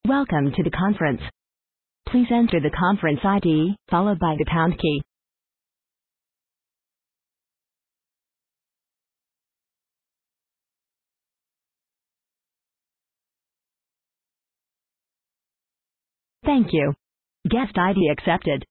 Welcome to the conference. Please enter the conference ID, followed by the pound key. Thank you. Guest ID accepted.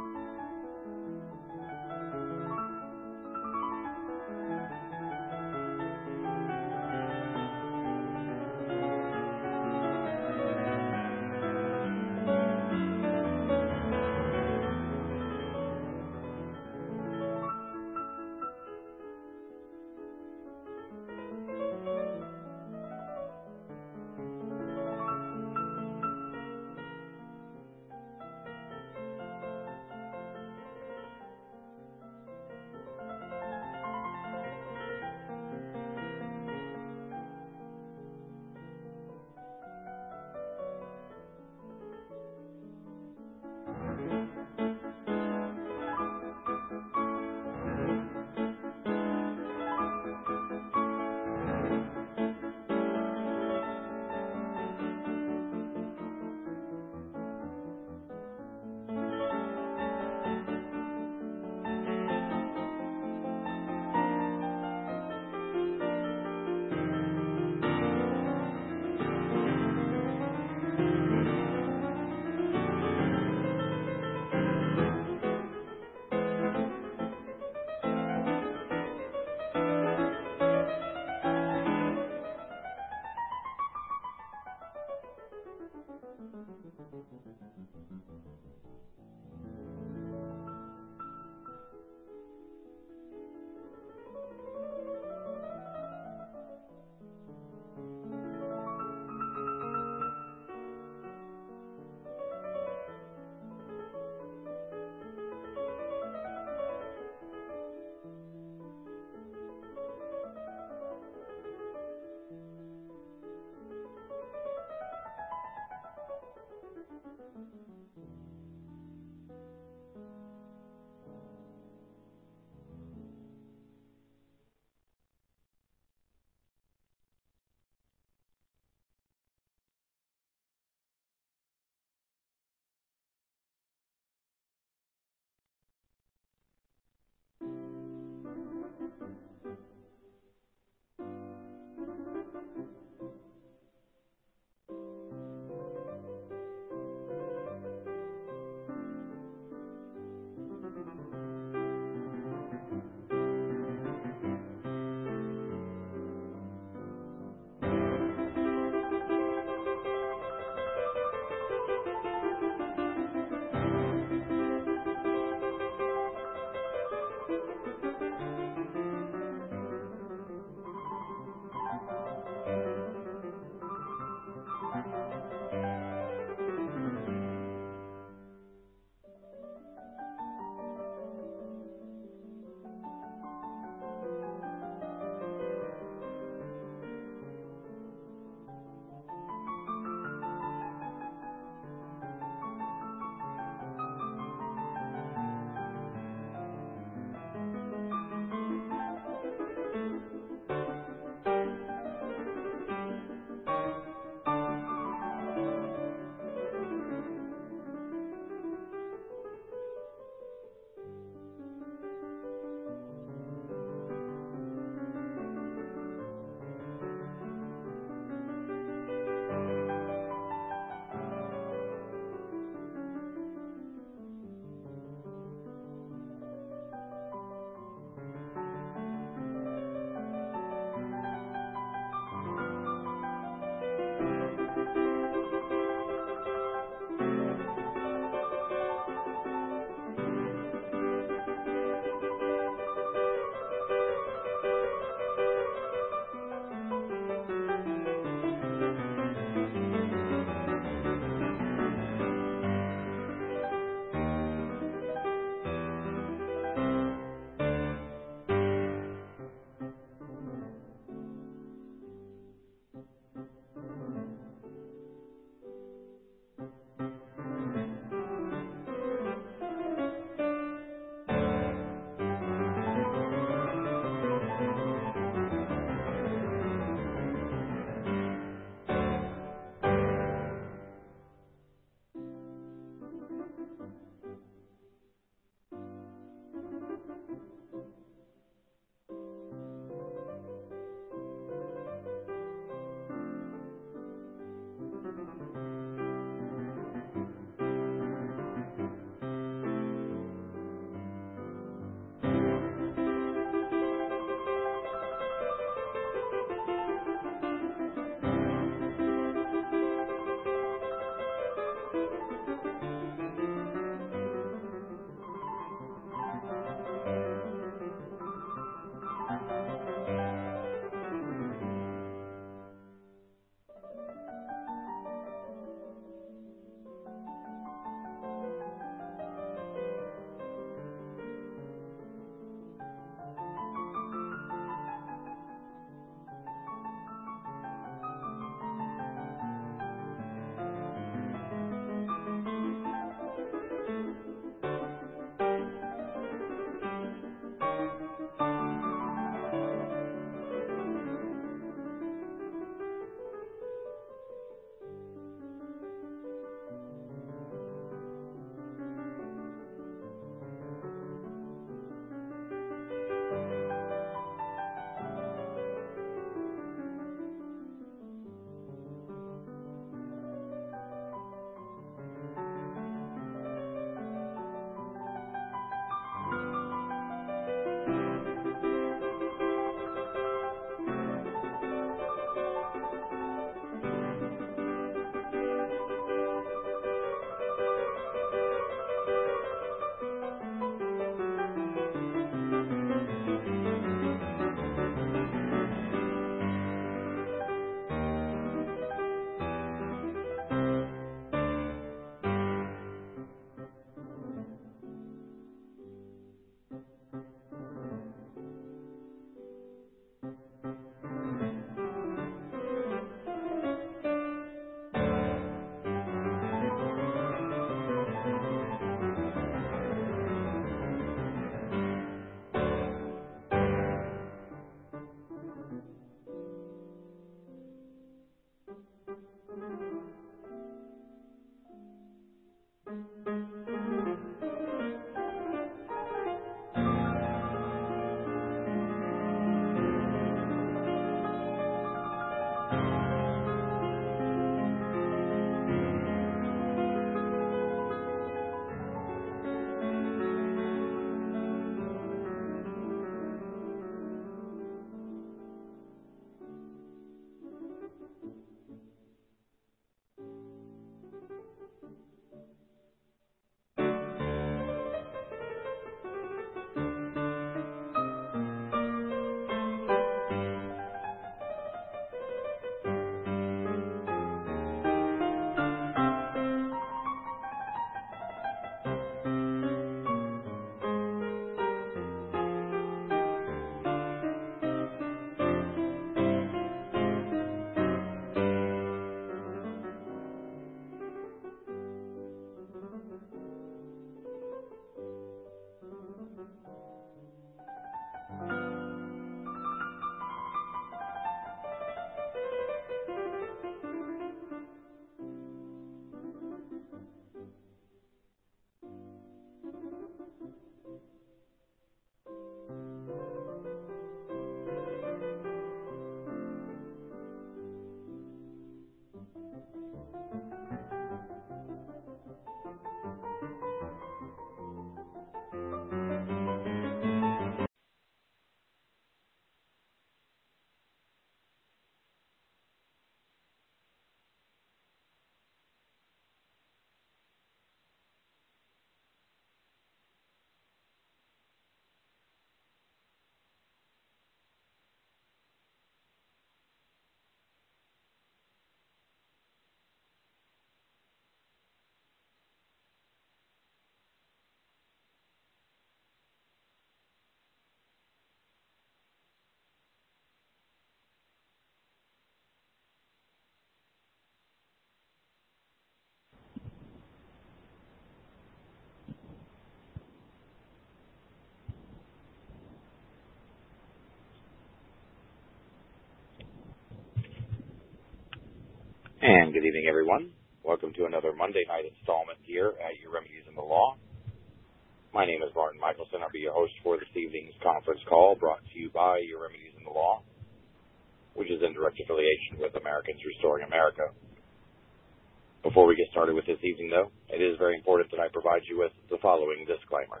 And good evening, everyone. Welcome to another Monday night installment here at Your Remedies in the Law. My name is Martin Michelson. I'll be your host for this evening's conference call brought to you by Your Remedies in the Law, which is in direct affiliation with Americans Restoring America. Before we get started with this evening, though, it is very important that I provide you with the following disclaimer.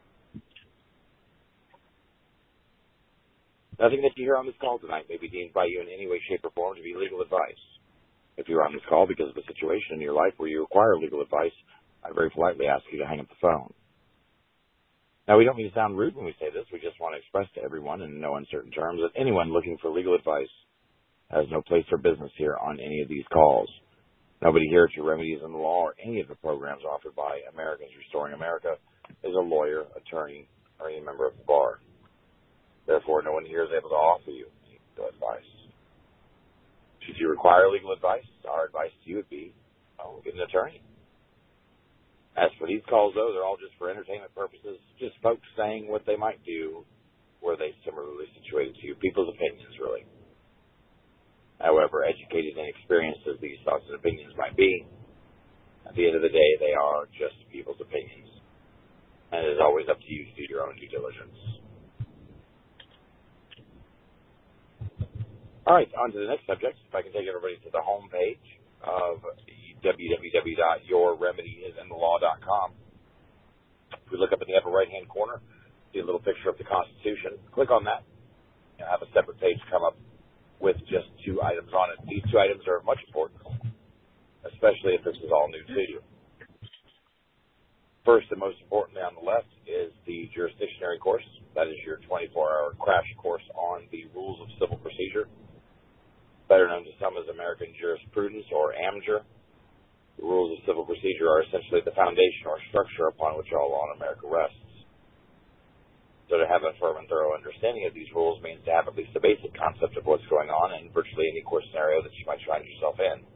Nothing that you hear on this call tonight may be deemed by you in any way, shape, or form to be legal advice. If you're on this call because of a situation in your life where you require legal advice, I very politely ask you to hang up the phone. Now, we don't mean to sound rude when we say this. We just want to express to everyone in no uncertain terms that anyone looking for legal advice has no place or business here on any of these calls. Nobody here at Your Remedies in the Law or any of the programs offered by Americans Restoring America is a lawyer, attorney, or any member of the bar. Therefore, no one here is able to offer you legal advice. Should you require legal advice, our advice to you would be, get an attorney. As for these calls, though, they're all just for entertainment purposes, just folks saying what they might do were they similarly situated to you, people's opinions, really. However educated and experienced as these thoughts and opinions might be, at the end of the day, they are just people's opinions. And it is always up to you to do your own due diligence. All right, on to the next subject. If I can take everybody to the home page of www.yourremediesinthelaw.com. If we look up in the upper right-hand corner, see a little picture of the Constitution. Click on that. You'll have a separate page come up with just 2 items on it. These 2 items are of much importance, especially if this is all new to you. First and most importantly on the left is the jurisdictionary course. That is your 24-hour crash course on the rules of civil procedure, better known to some as American Jurisprudence, or AMJUR. The rules of civil procedure are essentially the foundation or structure upon which all law in America rests. So to have a firm and thorough understanding of these rules means to have at least a basic concept of what's going on in virtually any court scenario that you might find yourself in.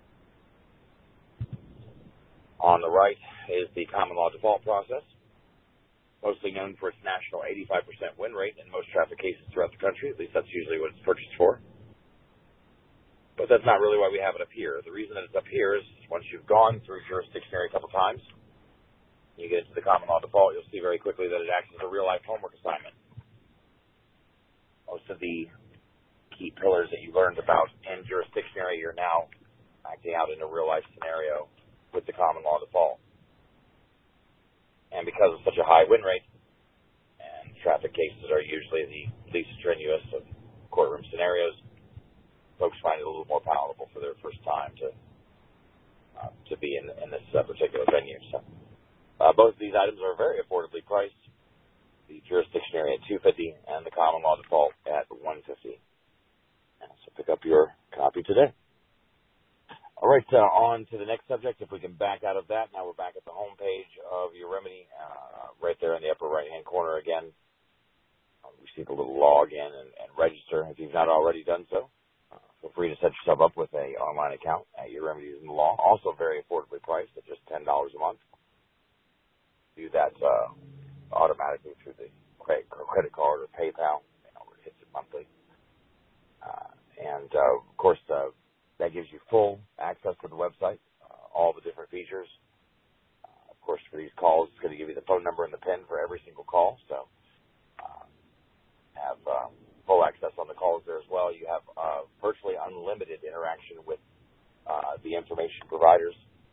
On the right is the common law default process, mostly known for its national 85% win rate in most traffic cases throughout the country. At least that's usually what it's purchased for. But that's not really why we have it up here. The reason that it's up here is once you've gone through jurisdictionary a couple times, you get into the common law default, you'll see very quickly that it acts as a real-life homework assignment. Most of the key pillars that you learned about in jurisdictionary, you're now acting out in a real-life scenario with the common law default. And because of such a high win rate, and traffic cases are usually the least strenuous of courtroom scenarios, folks find it a little more palatable for their first time to be in this particular venue. So both of these items are very affordably priced. The jurisdictionary at $250 and the common law default at $150. So pick up your copy today. All right, on to the next subject. If we can back out of that, now we're back at the home page of Your Remedy, right there in the upper right-hand corner again. We see the little log in and register if you've not already done so. Feel free to set yourself up with an online account at Your Remedies in the Law. Also very affordably priced at just $10 a month. Do that automatically through the credit card or PayPal. It hits it monthly. Of course, that gives you full access to the website, all the different features. Of course, for these calls, it's going to give you the phone number and the PIN for every single call. So have full access on the calls there as well. You have virtually unlimited interaction with the information providers.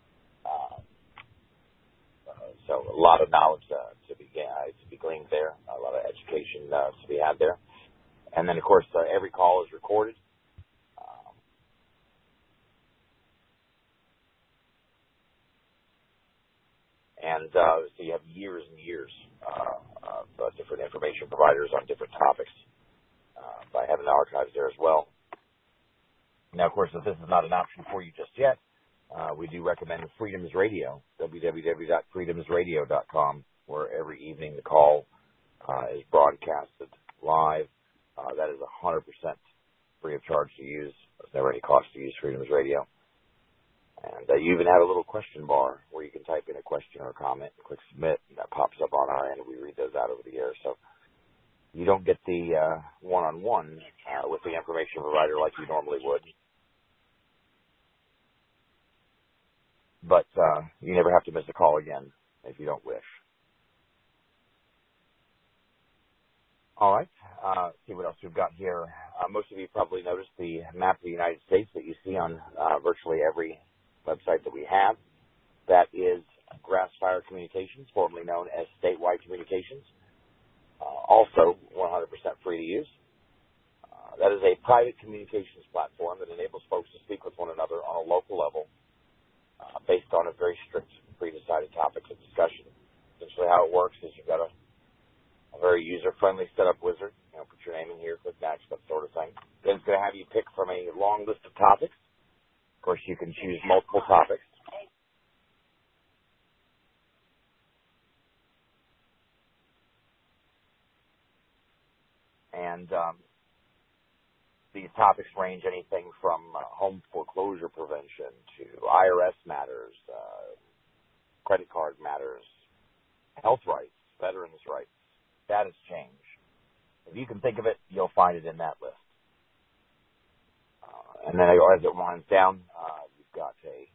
So a lot of knowledge to be gleaned there, a lot of education to be had there. And then, of course, every call is recorded. So you have years and years of different information providers on different topics by having archives there as well. Now, of course, if this is not an option for you just yet, we do recommend Freedoms Radio, www.freedomsradio.com, where every evening the call is broadcasted live. That is 100% free of charge to use. There's never any cost to use Freedoms Radio. And you even have a little question bar where you can type in a question or a comment, click submit, and that pops up on our end. We read those out over the air. So you don't get the one-on-one with the information provider like you normally would. but you never have to miss a call again if you don't wish. All right. See what else we've got here. Most of you probably noticed the map of the United States that you see on virtually every website that we have. That is Grassfire Communications, formerly known as Statewide Communications. Also 100% free to use. That is a private communications platform that enables folks to speak with one another on a local level based on a very strict pre-decided topics of discussion. Essentially how it works is you've got a very user-friendly setup wizard. Put your name in here, click next, that sort of thing. Then it's going to have you pick from a long list of topics. Of course, you can choose multiple topics. And these topics range anything from home foreclosure prevention to IRS matters, credit card matters, health rights, veterans' rights, status change. If you can think of it, you'll find it in that list. And then as it winds down, you've got a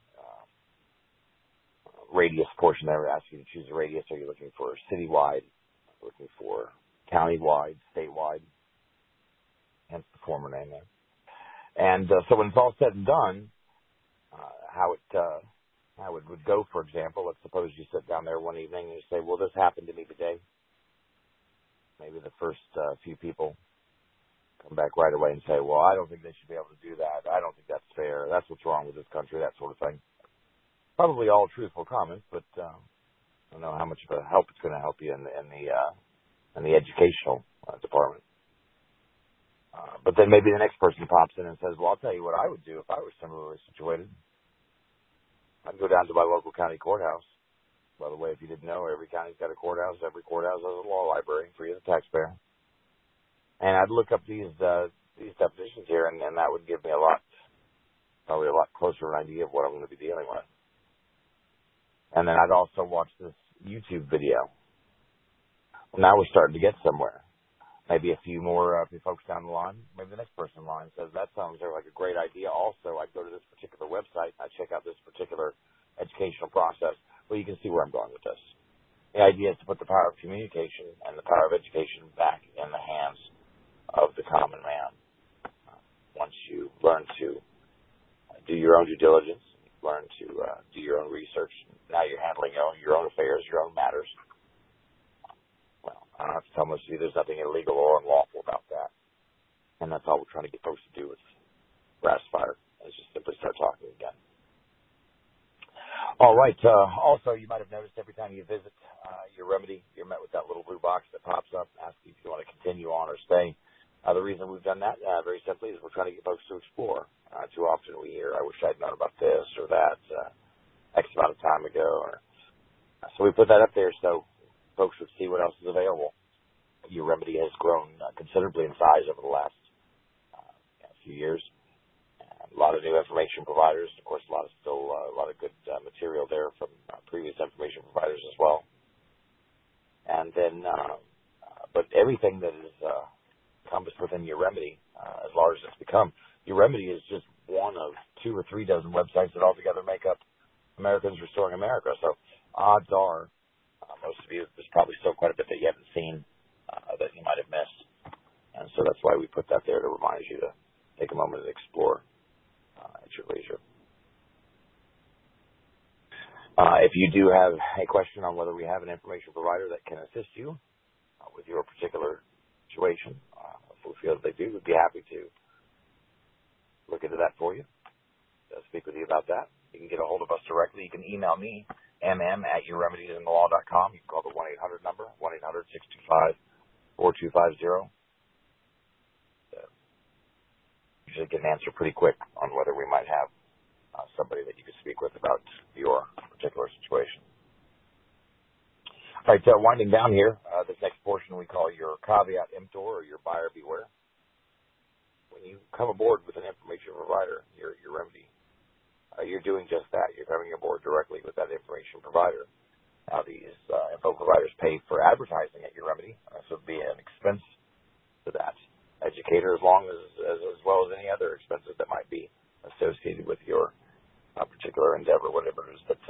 radius portion there. It asks you to choose a radius. Are you looking for citywide, looking for countywide, statewide, hence the former name there. And so when it's all said and done, how it would go, for example, let's suppose you sit down there one evening and you say, well, this happened to me today. Maybe the first few people come back right away and say, well, I don't think they should be able to do that. I don't think that's fair. That's what's wrong with this country, that sort of thing. Probably all truthful comments, but I don't know how much of a help it's going to help you in the educational department. But then maybe the next person pops in and says, well, I'll tell you what I would do if I was similarly situated. I'd go down to my local county courthouse. By the way, if you didn't know, every county's got a courthouse. Every courthouse has a law library for you, the taxpayer. And I'd look up these definitions here, and that would give me probably a lot closer an idea of what I'm going to be dealing with. And then I'd also watch this YouTube video. Well, now we're starting to get somewhere. Maybe a few more folks down the line. Maybe the next person in line says, that sounds like a great idea. Also, I'd go to this particular website, and I'd check out this particular educational process. Well, you can see where I'm going with this. The idea is to put the power of communication and the power of education back in the hands of the common man. Once you learn to do your own due diligence, learn to do your own research, now you're handling your own affairs, your own matters. Well, I don't have to tell most of you there's nothing illegal or unlawful about that. And that's all we're trying to get folks to do with Grassfire, is just simply start talking again. All right. Also, you might have noticed every time you visit your remedy, you're met with that little blue box that pops up asking if you want to continue on or stay. The reason we've done that, very simply, is we're trying to get folks to explore. Too often we hear, I wish I'd known about this or that X amount of time ago. So we put that up there so folks would see what else is available. Your remedy has grown considerably in size over the last few years. A lot of new information providers. Of course, a lot of good material there from previous information providers as well. And then, but everything that is encompassed within your remedy, as large as it's become, your remedy is just one of 2 or 3 dozen websites that altogether make up Americans Restoring America. So odds are, most of you, there's probably still quite a bit that you haven't seen that you might have missed. And so that's why we put that there to remind you to take a moment and explore at your leisure. If you do have a question on whether we have an information provider that can assist you with your particular situation, if we feel that they do, we'd be happy to look into that for you, speak with you about that. You can get a hold of us directly. You can email me, mm@yourremediesinthelaw.com. You can call the 1-800 number, 1-800-625-4250. Usually get an answer pretty quick on whether we might have somebody that you could speak with about your particular situation. All right, winding down here, this next portion we call your caveat emptor, or your buyer beware. When you come aboard with an information provider, your remedy, you're doing just that. You're coming aboard directly with that information provider. Now, these info providers pay for advertising at your remedy, so it would be an expense to that educator, as well as any other expenses that might be associated with your particular endeavor, whatever it is that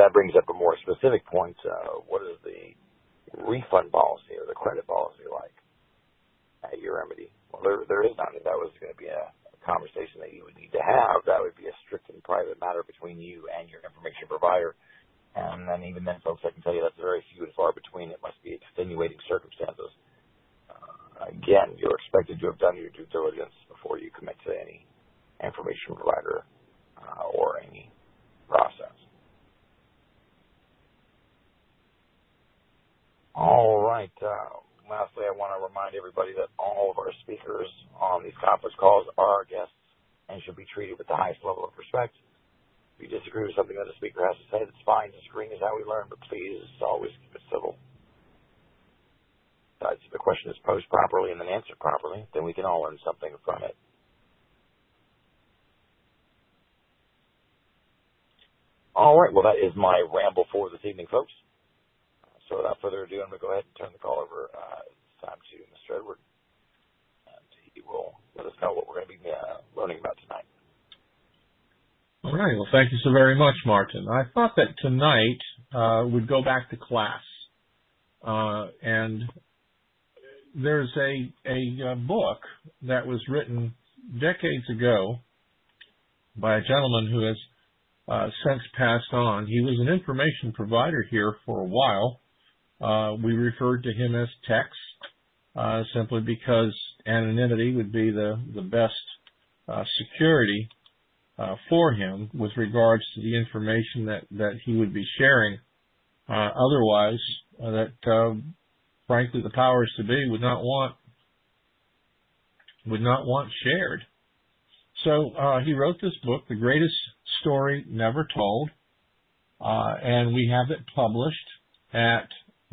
that brings up a more specific point. What is the refund policy or the credit policy like at your remedy? Well, there is none. If that was going to be a conversation that you would need to have, that would be a strict and private matter between you and your information provider. And then even then, folks, I can tell you that's very few and far between. It must be extenuating circumstances. Again, you're expected to have done your due diligence before you commit to any information provider or any process. All right. Lastly, I want to remind everybody that all of our speakers on these conference calls are our guests and should be treated with the highest level of respect. If you disagree with something that a speaker has to say, that's fine. Disagreeing is how we learn, but please always keep it civil. Besides, if the question is posed properly and then answered properly, then we can all learn something from it. All right. Well, that is my ramble for this evening, folks. So without further ado, I'm going to go ahead and turn the call over this time to Mr. Edward, and he will let us know what we're going to be learning about tonight. All right. Well, thank you so very much, Martin. I thought that tonight we'd go back to class, and there's a book that was written decades ago by a gentleman who has since passed on. He was an information provider here for a while. We referred to him as Tex, simply because anonymity would be the best security for him with regards to the information that he would be sharing. Otherwise, frankly, the powers to be would not want shared. So he wrote this book, The Greatest Story Never Told, and we have it published at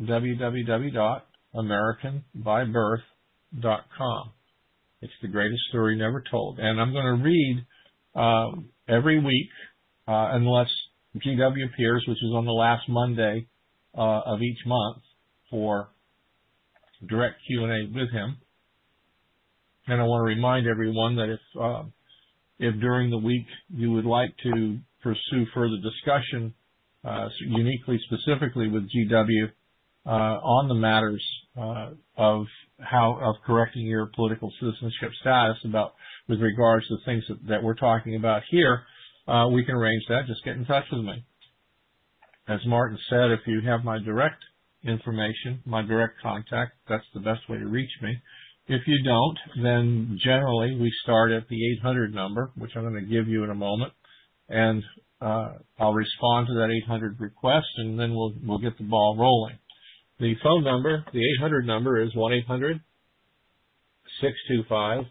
www.americanbybirth.com. It's The Greatest Story Never Told. And I'm going to read every week, unless GW appears, which is on the last Monday of each month for direct Q&A with him. And I want to remind everyone that if during the week you would like to pursue further discussion, uniquely, specifically with GW, on the matters of correcting your political citizenship status with regards to things that we're talking about here, we can arrange that. Just get in touch with me. As Martin said, if you have my direct information, my direct contact, that's the best way to reach me. If you don't, then generally we start at the 800 number, which I'm going to give you in a moment, and I'll respond to that 800 request, and then we'll get the ball rolling. The phone number, the 800 number, is 1-800-625-4250.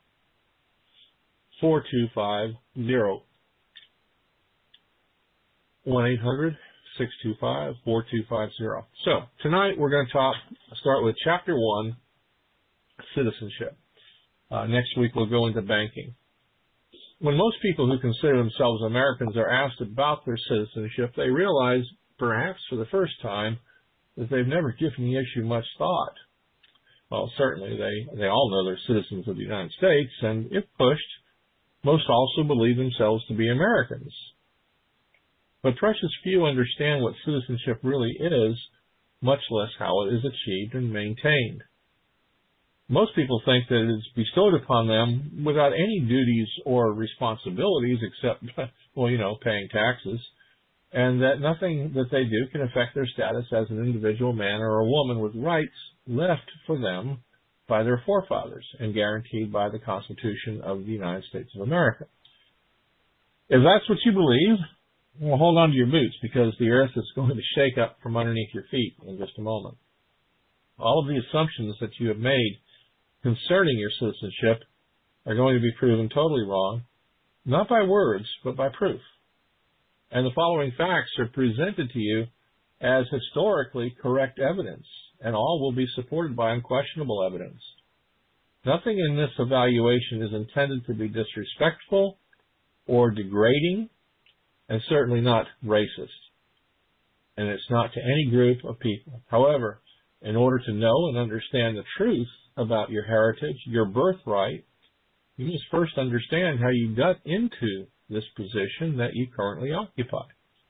1-800-625-4250. So tonight we're going to start with Chapter 1, Citizenship. Next week we'll go into banking. When most people who consider themselves Americans are asked about their citizenship, they realize, perhaps for the first time, that they've never given the issue much thought. Well, certainly they all know they're citizens of the United States, and if pushed, most also believe themselves to be Americans. But precious few understand what citizenship really is, much less how it is achieved and maintained. Most people think that it is bestowed upon them without any duties or responsibilities except, paying taxes, and that nothing that they do can affect their status as an individual man or a woman with rights left for them by their forefathers and guaranteed by the Constitution of the United States of America. If that's what you believe, well, hold on to your boots, because the earth is going to shake up from underneath your feet in just a moment. All of the assumptions that you have made concerning your citizenship are going to be proven totally wrong, not by words, but by proof. And the following facts are presented to you as historically correct evidence, and all will be supported by unquestionable evidence. Nothing in this evaluation is intended to be disrespectful or degrading, and certainly not racist. And it's not to any group of people. However, in order to know and understand the truth about your heritage, your birthright, you must first understand how you got into this position that you currently occupy.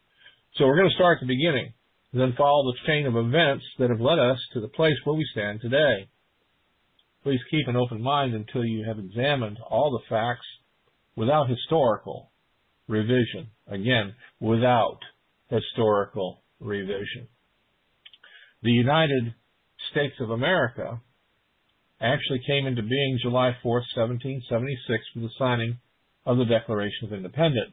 So we're going to start at the beginning, then follow the chain of events that have led us to the place where we stand today. Please keep an open mind until you have examined all the facts without historical revision. Again, without historical revision. The United States of America actually came into being July 4th, 1776 with the signing of the Declaration of Independence.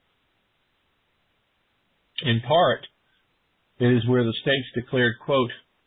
In part, it is where the states declared, quote,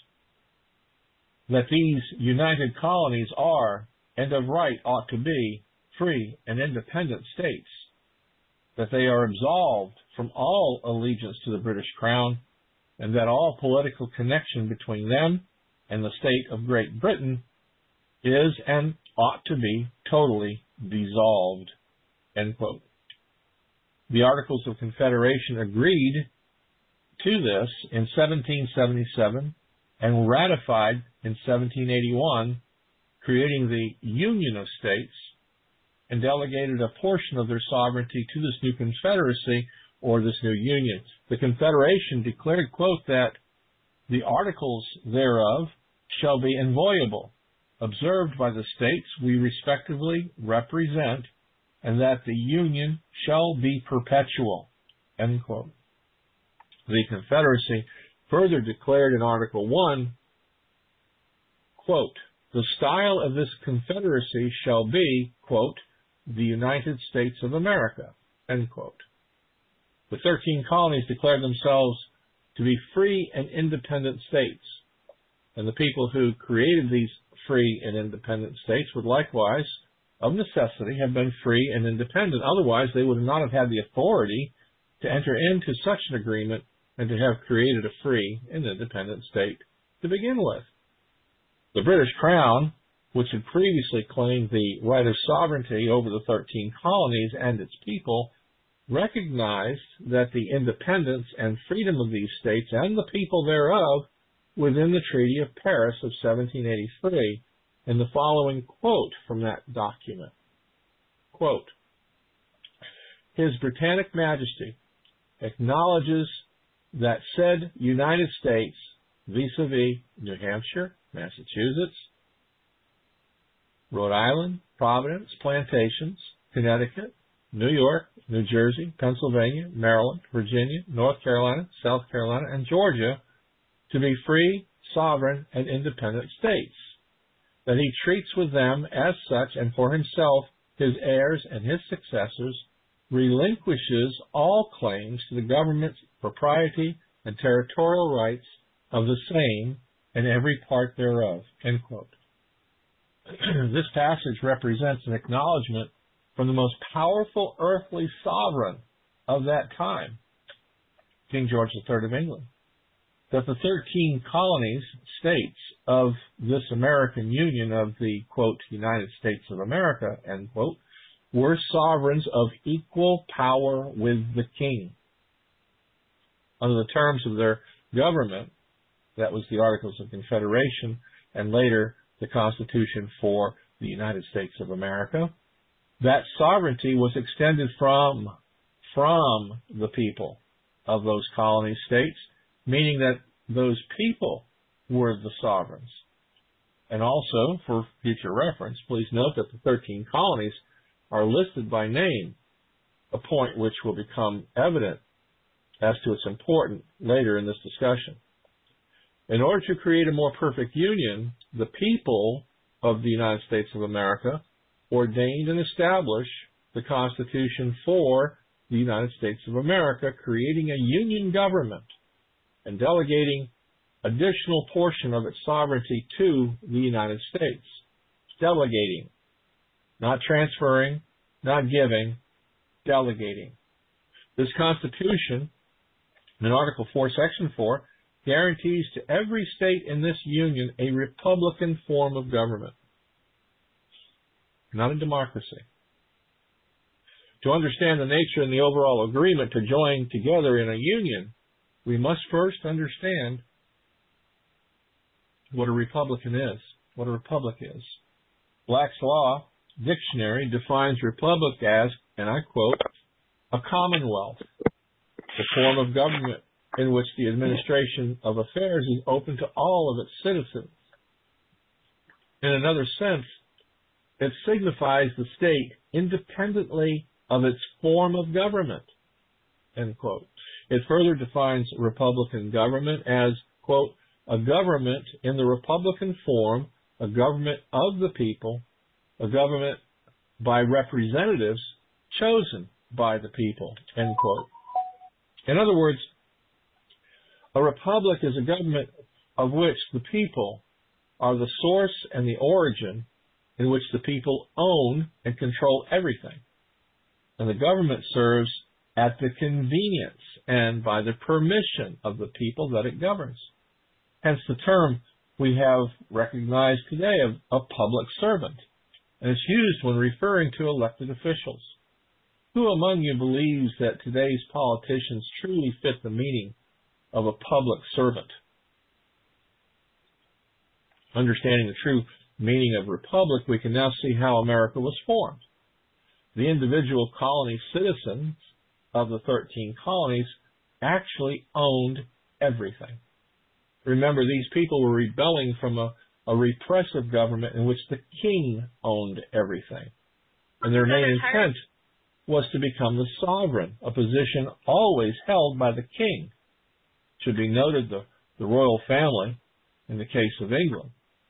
that these united colonies are, and of right ought to be, free and independent states, that they are absolved from all allegiance to the British Crown, and that all political connection between them and the state of Great Britain is and ought to be totally dissolved, end quote. The Articles of Confederation agreed to this in 1777 and were ratified in 1781, creating the Union of States, and delegated a portion of their sovereignty to this new confederacy or this new union. The Confederation declared, quote, that the articles thereof shall be inviolable, observed by the states we respectively represent, and that the Union shall be perpetual, end quote. The Confederacy further declared in Article 1, quote, the style of this Confederacy shall be, quote, the United States of America, end quote. The 13 colonies declared themselves to be free and independent states, and the people who created these free and independent states would likewise, of necessity, have been free and independent. Otherwise, they would not have had the authority to enter into such an agreement and to have created a free and independent state to begin with. The British Crown, which had previously claimed the right of sovereignty over the 13 colonies and its people, recognized that the independence and freedom of these states and the people thereof within the Treaty of Paris of 1783, in the following quote from that document. Quote, His Britannic Majesty acknowledges that said United States, vis-a-vis New Hampshire, Massachusetts, Rhode Island, Providence, Plantations, Connecticut, New York, New Jersey, Pennsylvania, Maryland, Virginia, North Carolina, South Carolina, and Georgia to be free, sovereign, and independent states, that he treats with them as such, and for himself, his heirs, and his successors, relinquishes all claims to the government's propriety and territorial rights of the same and every part thereof, end quote. This passage represents an acknowledgement from the most powerful earthly sovereign of that time, King George III of England, that the 13 colonies, states of this American Union of the, quote, United States of America, end quote, were sovereigns of equal power with the king. Under the terms of their government, that was the Articles of Confederation, and later the Constitution for the United States of America, that sovereignty was extended from the people of those colony states, meaning that those people were the sovereigns. And also, for future reference, please note that the 13 colonies are listed by name, a point which will become evident as to its importance later in this discussion. In order to create a more perfect union, the people of the United States of America ordained and established the Constitution for the United States of America, creating a union government and delegating additional portion of its sovereignty to the United States. Delegating, not transferring, not giving, delegating. This Constitution, in Article 4, Section 4, guarantees to every state in this union a republican form of government, not a democracy. To understand the nature and the overall agreement to join together in a union, we must first understand what a republican is, what a republic is. Black's Law Dictionary defines republic as, and I quote, a commonwealth the form of government in which the administration of affairs is open to all of its citizens. In another sense, it signifies the state independently of its form of government, end quote. It further defines republican government as, quote, a government in the republican form, a government of the people, a government by representatives chosen by the people, end quote. In other words, a republic is a government of which the people are the source and the origin, in which the people own and control everything. And the government serves at the convenience and by the permission of the people that it governs. Hence the term we have recognized today of a public servant. And it's used when referring to elected officials. Who among you believes that today's politicians truly fit the meaning of a public servant? Understanding the true meaning of republic, we can now see how America was formed. The individual colony citizens of the 13 colonies actually owned everything. Remember, these people were rebelling from a repressive government in which the king owned everything. And their main intent was to become the sovereign, a position always held by the king. Should be noted the royal family, in the case of England,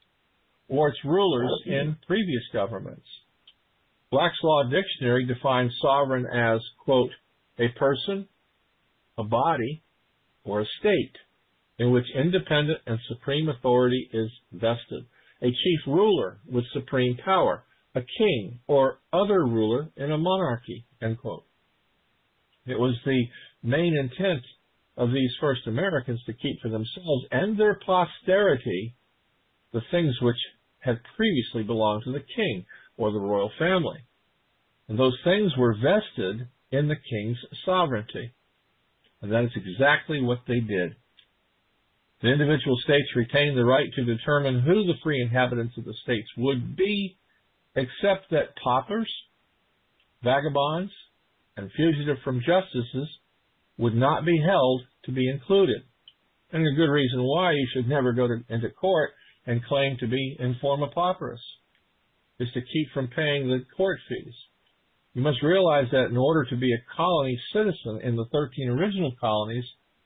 or its rulers in previous governments. Black's Law Dictionary defines sovereign as, quote, a person, a body, or a state in which independent and supreme authority is vested, a chief ruler with supreme power, a king or other ruler in a monarchy, end quote. It was the main intent of these first Americans to keep for themselves and their posterity the things which had previously belonged to the king or the royal family. And those things were vested in the king's sovereignty. And that is exactly what they did. The individual states retained the right to determine who the free inhabitants of the states would be, except that paupers, vagabonds, and fugitive from justices would not be held to be included. And a good reason why you should never go into court and claim to be in forma pauperis is to keep from paying the court fees. You must realize that in order to be a colony citizen in the 13 original colonies,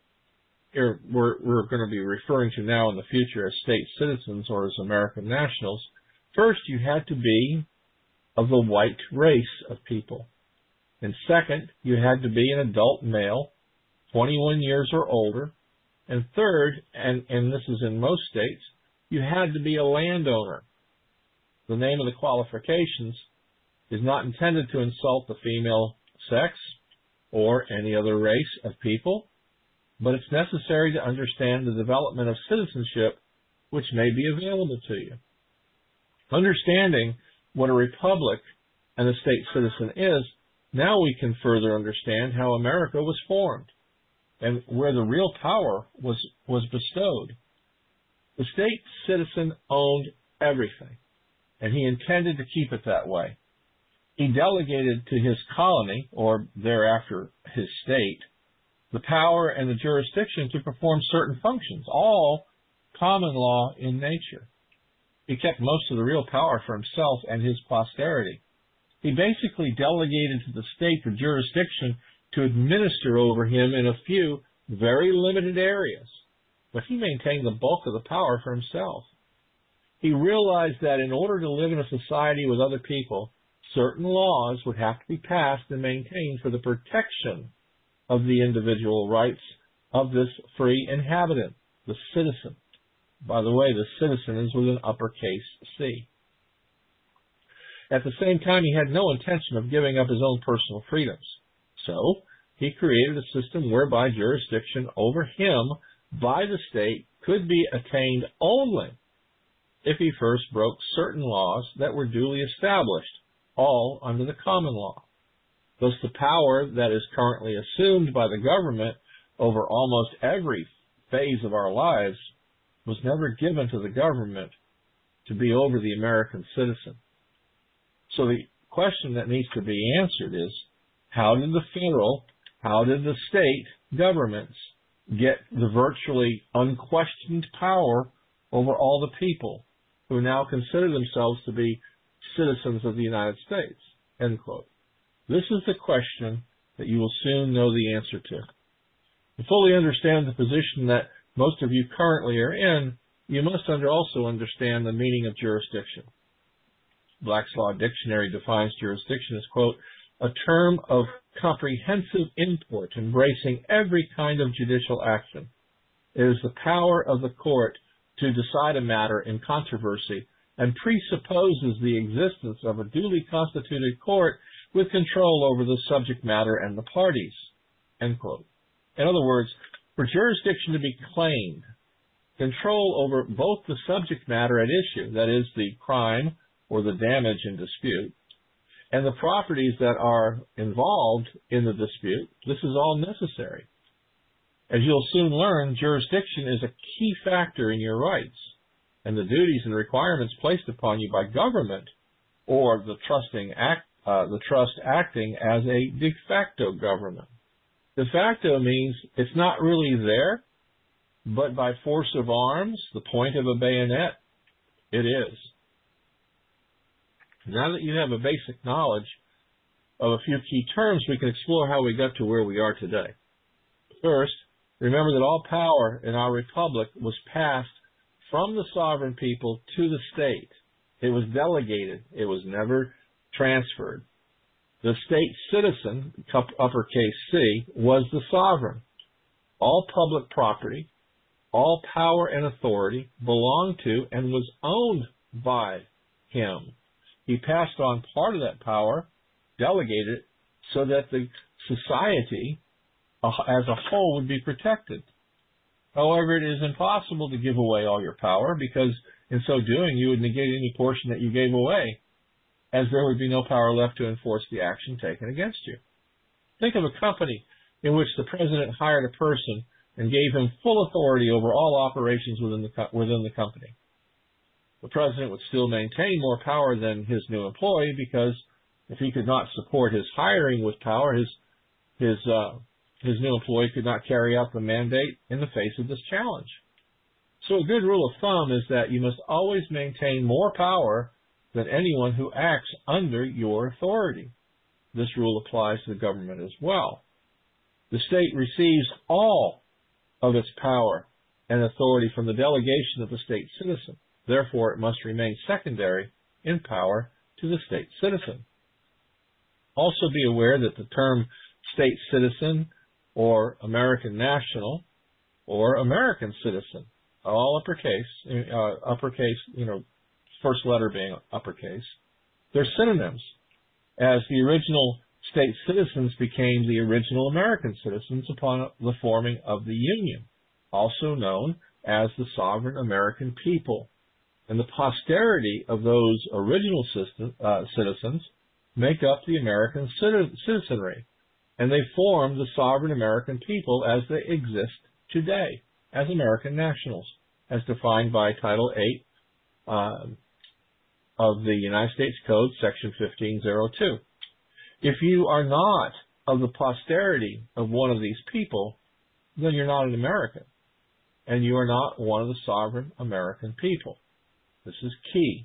here we're going to be referring to now in the future as state citizens or as American nationals, first you had to be of the white race of people. And second, you had to be an adult male, 21 years or older. And third, and this is in most states, you had to be a landowner. The name of the qualifications is not intended to insult the female sex or any other race of people, but it's necessary to understand the development of citizenship which may be available to you. Understanding what a republic and a state citizen is, now we can further understand how America was formed and where the real power was bestowed. The state citizen owned everything, and he intended to keep it that way. He delegated to his colony, or thereafter his state, the power and the jurisdiction to perform certain functions, all common law in nature. He kept most of the real power for himself and his posterity. He basically delegated to the state the jurisdiction to administer over him in a few very limited areas, but he maintained the bulk of the power for himself. He realized that in order to live in a society with other people, certain laws would have to be passed and maintained for the protection of the individual rights of this free inhabitant, the citizen. By the way, the citizen is with an uppercase C. At the same time, he had no intention of giving up his own personal freedoms. So, he created a system whereby jurisdiction over him by the state could be attained only if he first broke certain laws that were duly established, all under the common law. Thus, the power that is currently assumed by the government over almost every phase of our lives was never given to the government to be over the American citizen. So the question that needs to be answered is, how did the state, governments get the virtually unquestioned power over all the people who now consider themselves to be citizens of the United States, end quote. This is the question that you will soon know the answer to. To fully understand the position that most of you currently are in, you must also understand the meaning of jurisdiction. Black's Law Dictionary defines jurisdiction as, quote, a term of comprehensive import embracing every kind of judicial action. It is the power of the court to decide a matter in controversy and presupposes the existence of a duly constituted court with control over the subject matter and the parties, end quote. In other words, for jurisdiction to be claimed, control over both the subject matter at issue, that is the crime or the damage in dispute, and the properties that are involved in the dispute, this is all necessary. As you'll soon learn, jurisdiction is a key factor in your rights, and the duties and requirements placed upon you by government or the trust acting as a de facto government. De facto means it's not really there, but by force of arms, the point of a bayonet, it is. Now that you have a basic knowledge of a few key terms, we can explore how we got to where we are today. First, remember that all power in our republic was passed from the sovereign people to the state. It was delegated. It was never transferred. The state citizen, uppercase C, was the sovereign. All public property, all power and authority belonged to and was owned by him. He passed on part of that power, delegated it, so that the society as a whole would be protected. However, it is impossible to give away all your power because in so doing you would negate any portion that you gave away, as there would be no power left to enforce the action taken against you. Think of a company in which the president hired a person and gave him full authority over all operations within the company. The president would still maintain more power than his new employee because if he could not support his hiring with power, his new employee could not carry out the mandate in the face of this challenge. So a good rule of thumb is that you must always maintain more power than anyone who acts under your authority. This rule applies to the government as well. The state receives all of its power and authority from the delegation of the state citizen. Therefore, it must remain secondary in power to the state citizen. Also be aware that the term state citizen or American national or American citizen, all uppercase, first letter being uppercase, they're synonyms, as the original state citizens became the original American citizens upon the forming of the Union, also known as the sovereign American people. And the posterity of those original citizens make up the American citizenry, and they form the sovereign American people as they exist today, as American nationals, as defined by Title 8 of the United States Code, Section 1502. If you are not of the posterity of one of these people, then you're not an American, and you are not one of the sovereign American people. This is key.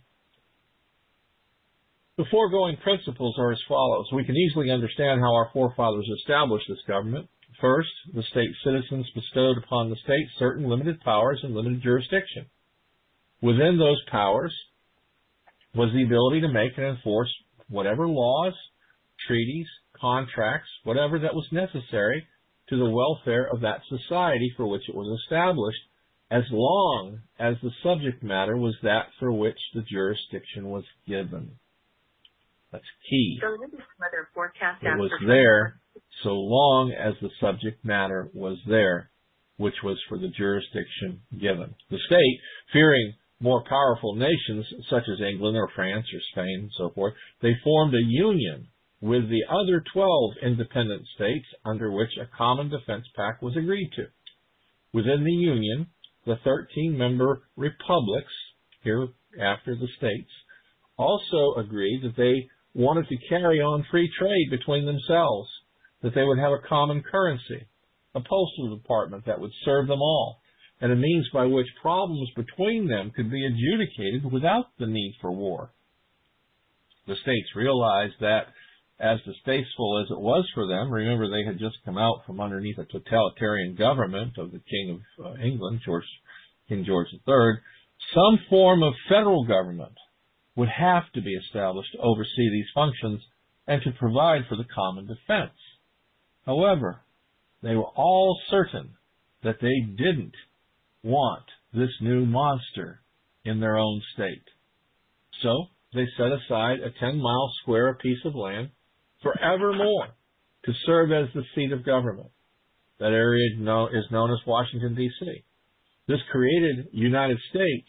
The foregoing principles are as follows. We can easily understand how our forefathers established this government. First, the state citizens bestowed upon the state certain limited powers and limited jurisdiction. Within those powers was the ability to make and enforce whatever laws, treaties, contracts, whatever that was necessary to the welfare of that society for which it was established, as long as the subject matter was that for which the jurisdiction was given. That's key. It was there so long as the subject matter was there, which was for the jurisdiction given. The state, fearing more powerful nations such as England or France or Spain and so forth, they formed a union with the other 12 independent states under which a common defense pact was agreed to. Within the union, the 13-member republics, here after the states, also agreed that they wanted to carry on free trade between themselves, that they would have a common currency, a postal department that would serve them all, and a means by which problems between them could be adjudicated without the need for war. The states realized that, as distasteful as it was for them, remember they had just come out from underneath a totalitarian government of the King of England, King George III, some form of federal government would have to be established to oversee these functions and to provide for the common defense. However, they were all certain that they didn't want this new monster in their own state. So they set aside a 10-mile square piece of land forevermore to serve as the seat of government. That area is known as Washington, D.C. This created United States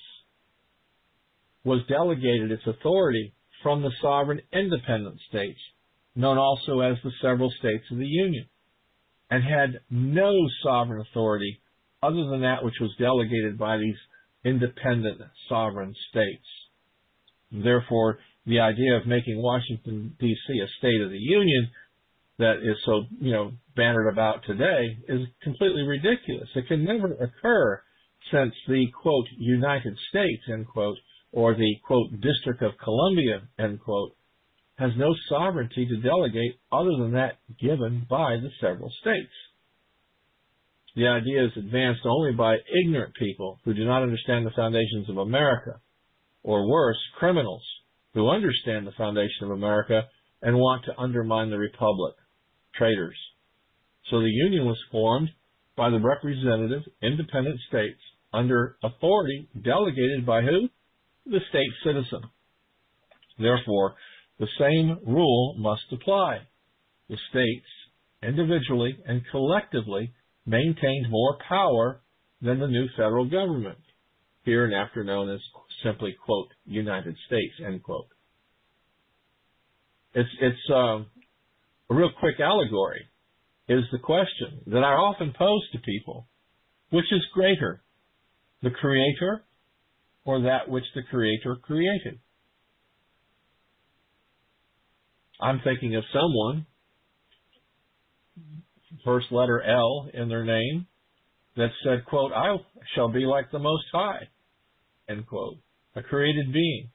was delegated its authority from the sovereign independent states, known also as the several states of the Union, and had no sovereign authority other than that which was delegated by these independent sovereign states. Therefore, the idea of making Washington, D.C. a state of the Union that is so, bannered about today is completely ridiculous. It can never occur since the, quote, United States, end quote, or the, quote, District of Columbia, end quote, has no sovereignty to delegate other than that given by the several states. The idea is advanced only by ignorant people who do not understand the foundations of America, or worse, criminals who understand the foundation of America and want to undermine the Republic, traitors. So the Union was formed by the representative independent states under authority delegated by who? The state citizen. Therefore, the same rule must apply. The states, individually and collectively, maintained more power than the new federal government, hereinafter known as simply, quote, United States, end quote. It's a real quick allegory is the question that I often pose to people. Which is greater, the Creator or that which the Creator created? I'm thinking of someone, first letter L in their name, that said, quote, I shall be like the Most High, end quote, a created being.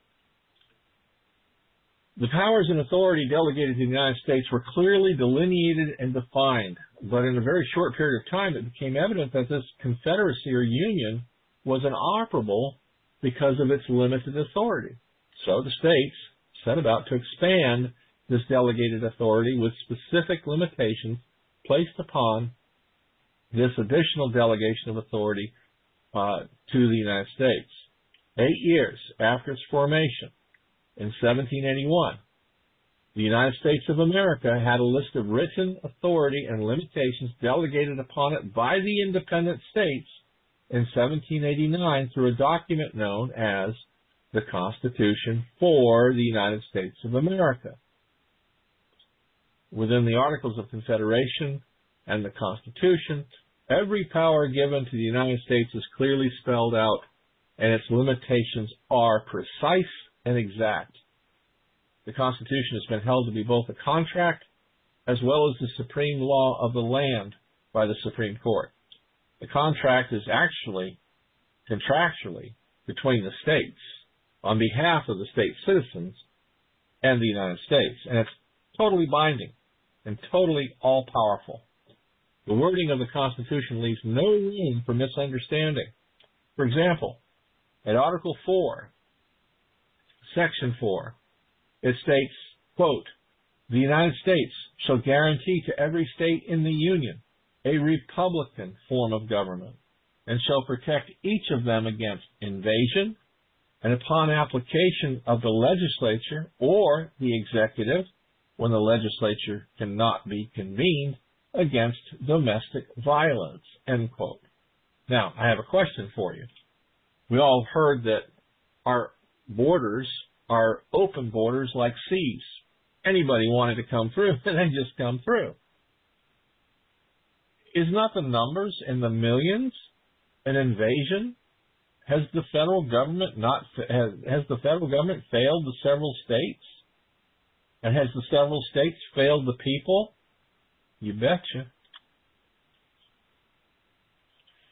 The powers and authority delegated to the United States were clearly delineated and defined, but in a very short period of time it became evident that this confederacy or union was inoperable because of its limited authority. So the states set about to expand this delegated authority with specific limitations placed upon this additional delegation of authority to the United States. 8 years after its formation, in 1781, the United States of America had a list of written authority and limitations delegated upon it by the independent states in 1789 through a document known as the Constitution for the United States of America. Within the Articles of Confederation and the Constitution, every power given to the United States is clearly spelled out, and its limitations are precise and exact. The Constitution has been held to be both a contract as well as the supreme law of the land by the Supreme Court. The contract is actually contractually between the states on behalf of the state citizens and the United States, and it's totally binding and totally all-powerful. The wording of the Constitution leaves no room for misunderstanding. For example, at Article 4, Section 4, it states, quote, the United States shall guarantee to every state in the Union a republican form of government, and shall protect each of them against invasion, and upon application of the legislature or the executive, when the legislature cannot be convened, against domestic violence, end quote. Now, I have a question for you. We all heard that our borders are open borders like seas. Anybody wanted to come through, and they just come through. Is not the numbers in the millions an invasion? Has the federal government has the federal government failed the several states? And has the several states failed the people? You betcha.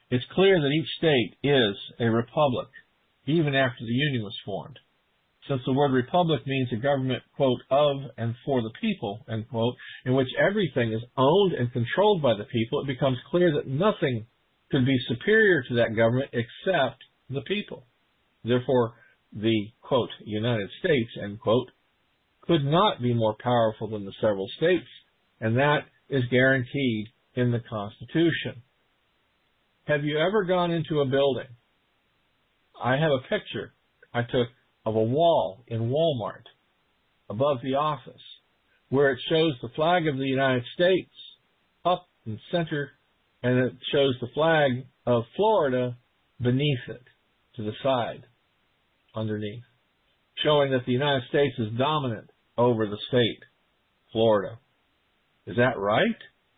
It's clear that each state is a republic, even after the Union was formed. Since the word republic means a government, quote, of and for the people, end quote, in which everything is owned and controlled by the people, it becomes clear that nothing could be superior to that government except the people. Therefore, the, quote, United States, end quote, could not be more powerful than the several states, and that is guaranteed in the Constitution. Have you ever gone into a building? I have a picture I took of a wall in Walmart above the office where it shows the flag of the United States up in center, and it shows the flag of Florida beneath it, to the side, underneath, showing that the United States is dominant over the state, Florida. Is that right?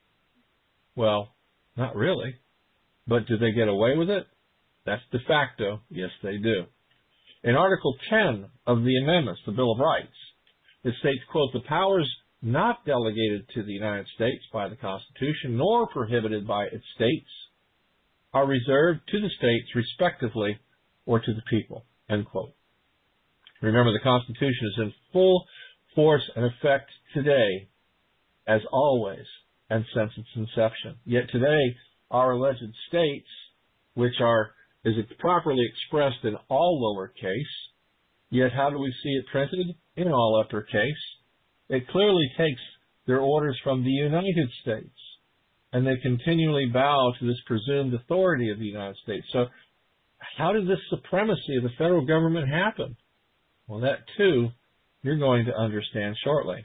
Well, not really. But do they get away with it? That's de facto. Yes, they do. In Article 10 of the amendments, the Bill of Rights, it states, quote, the powers not delegated to the United States by the Constitution nor prohibited by its states are reserved to the states respectively or to the people, end quote. Remember, the Constitution is in full force and effect today, as always, and since its inception. Yet today, our alleged states, which is properly expressed in all lowercase, yet how do we see it printed in all uppercase? It clearly takes their orders from the United States, and they continually bow to this presumed authority of the United States. So how did this supremacy of the federal government happen? Well, that too, you're going to understand shortly.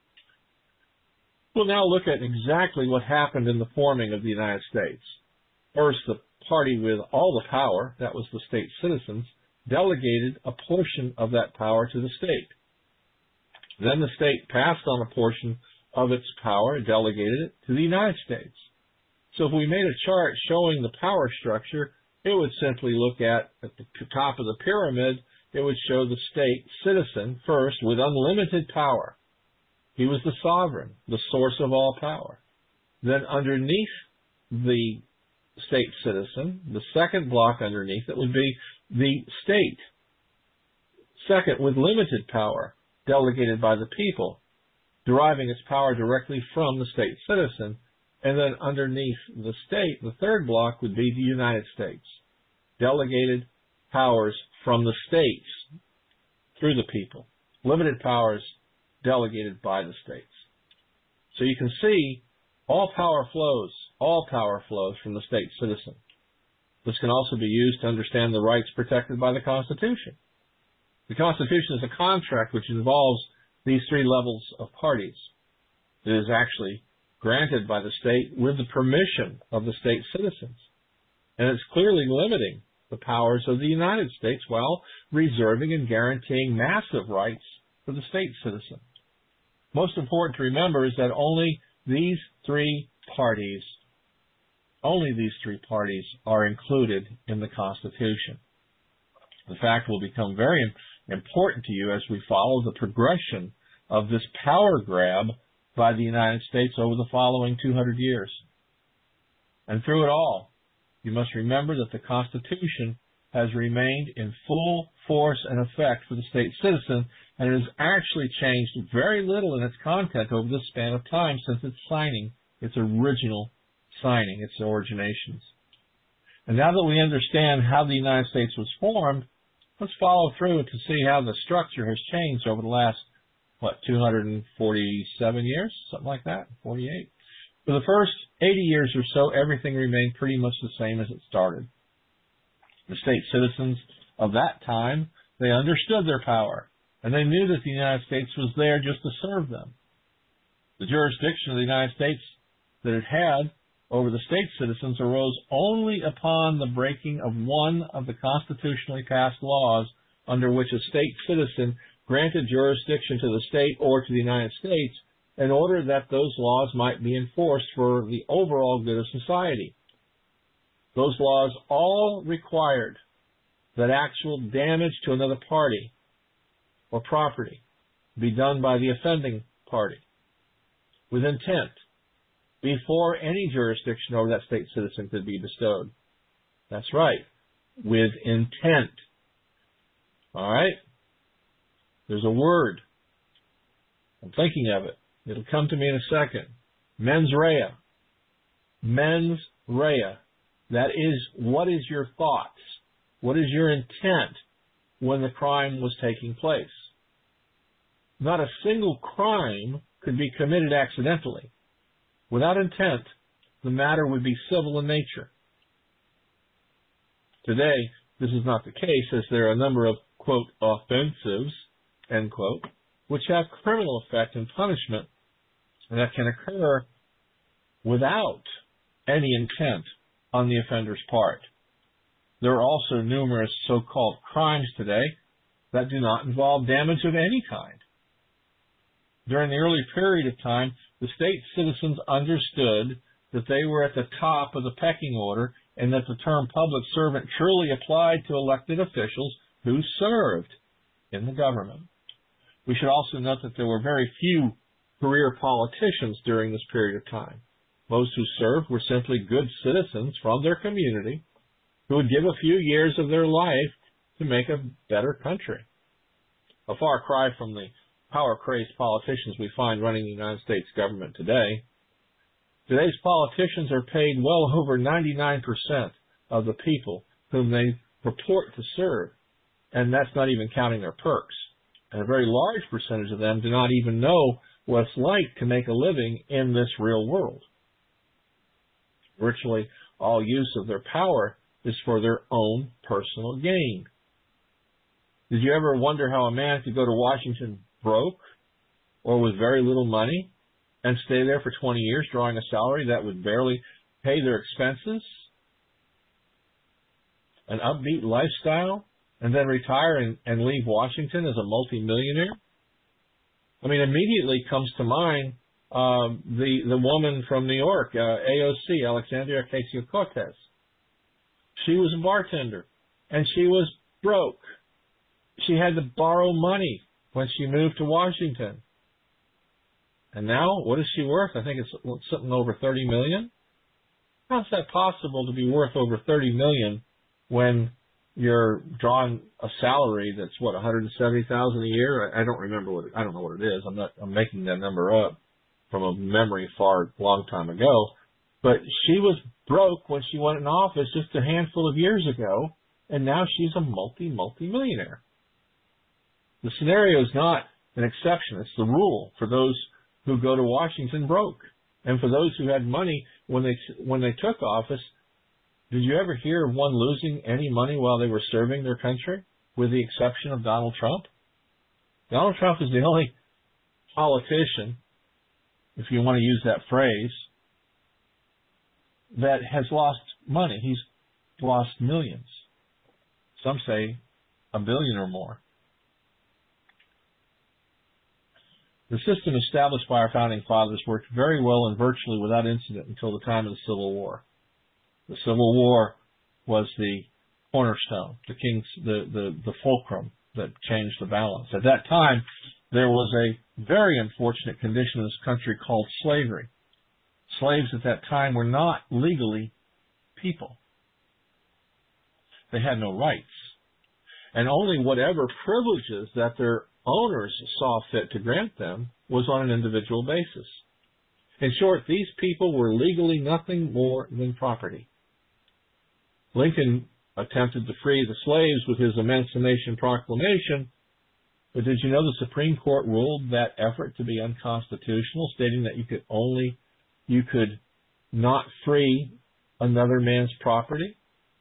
We'll now look at exactly what happened in the forming of the United States. First, the party with all the power, that was the state citizens, delegated a portion of that power to the state. Then the state passed on a portion of its power, delegated it to the United States. So if we made a chart showing the power structure, it would simply look at the top of the pyramid, it would show the state citizen first with unlimited power. He was the sovereign, the source of all power. Then underneath the state citizen, the second block underneath it would be the state. Second, with limited power, delegated by the people, deriving its power directly from the state citizen. And then underneath the state, the third block would be the United States, delegated powers from the states through the people, limited powers delegated by the states. So you can see all power flows from the state citizen. This can also be used to understand the rights protected by the Constitution. The Constitution is a contract which involves these three levels of parties. It is actually granted by the state with the permission of the state citizens. And it's clearly limiting the powers of the United States while reserving and guaranteeing massive rights for the state citizen. Most important to remember is that only these three parties are included in the Constitution. The fact will become very important to you as we follow the progression of this power grab by the United States over the following 200 years. And through it all, you must remember that the Constitution has remained in full force and effect for the state citizen, and it has actually changed very little in its content over this span of time since its signing, its original signing, its originations. And now that we understand how the United States was formed, let's follow through to see how the structure has changed over the last, 247 years? Something like that, 48. For the first 80 years or so, everything remained pretty much the same as it started. The state citizens of that time, they understood their power, and they knew that the United States was there just to serve them. The jurisdiction of the United States that it had over the state citizens arose only upon the breaking of one of the constitutionally passed laws under which a state citizen granted jurisdiction to the state or to the United States in order that those laws might be enforced for the overall good of society. Those laws all required that actual damage to another party or property be done by the offending party with intent before any jurisdiction over that state citizen could be bestowed. That's right. With intent. All right? There's a word. I'm thinking of it. It'll come to me in a second. Mens rea. Mens rea. That is, what is your thoughts? What is your intent when the crime was taking place? Not a single crime could be committed accidentally. Without intent, the matter would be civil in nature. Today, this is not the case, as there are a number of, quote, offensives, end quote, which have criminal effect and punishment, and that can occur without any intent on the offender's part. There are also numerous so-called crimes today that do not involve damage of any kind. During the early period of time, the state citizens understood that they were at the top of the pecking order and that the term public servant truly applied to elected officials who served in the government. We should also note that there were very few career politicians during this period of time. Most who served were simply good citizens from their community who would give a few years of their life to make a better country. A far cry from the power-crazed politicians we find running the United States government today. Today's politicians are paid well over 99% of the people whom they purport to serve, and that's not even counting their perks. And a very large percentage of them do not even know what it's like to make a living in this real world. Virtually all use of their power is for their own personal gain. Did you ever wonder how a man could go to Washington broke or with very little money and stay there for 20 years drawing a salary that would barely pay their expenses, an upbeat lifestyle, and then retire and leave Washington as a multimillionaire? I mean, immediately comes to mind the woman from New York, AOC, Alexandria Ocasio-Cortez. She was a bartender, and she was broke. She had to borrow money when she moved to Washington. And now, what is she worth? I think it's something over $30 million. How's that possible to be worth over $30 million when you're drawing a salary that's $170,000 a year? I don't know what it is. I'm making that number up from a memory long time ago. But she was broke when she went in office just a handful of years ago, and now she's a multi-millionaire. The scenario is not an exception. It's the rule for those who go to Washington broke. And for those who had money when they took office, did you ever hear of one losing any money while they were serving their country, with the exception of Donald Trump? Donald Trump is the only politician, if you want to use that phrase, that has lost money. He's lost millions. Some say $1 billion or more. The system established by our founding fathers worked very well and virtually without incident until the time of the Civil War. The Civil War was the cornerstone, the fulcrum that changed the balance. At that time, there was a very unfortunate condition in this country called slavery. Slaves at that time were not legally people. They had no rights. And only whatever privileges that their owners saw fit to grant them was on an individual basis. In short, these people were legally nothing more than property. Lincoln attempted to free the slaves with his Emancipation Proclamation, but did you know the Supreme Court ruled that effort to be unconstitutional, stating that you could not free another man's property?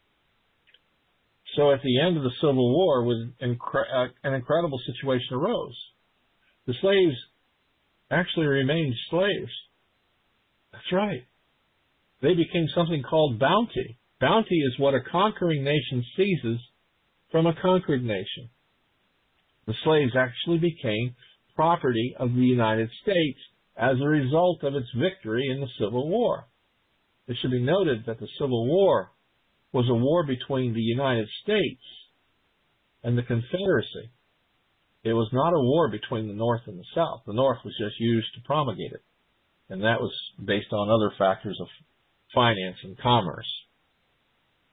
So at the end of the Civil War, an incredible situation arose. The slaves actually remained slaves. That's right. They became something called bounty. Bounty is what a conquering nation seizes from a conquered nation. The slaves actually became property of the United States as a result of its victory in the Civil War. It should be noted that the Civil War was a war between the United States and the Confederacy. It was not a war between the North and the South. The North was just used to promulgate it, and that was based on other factors of finance and commerce.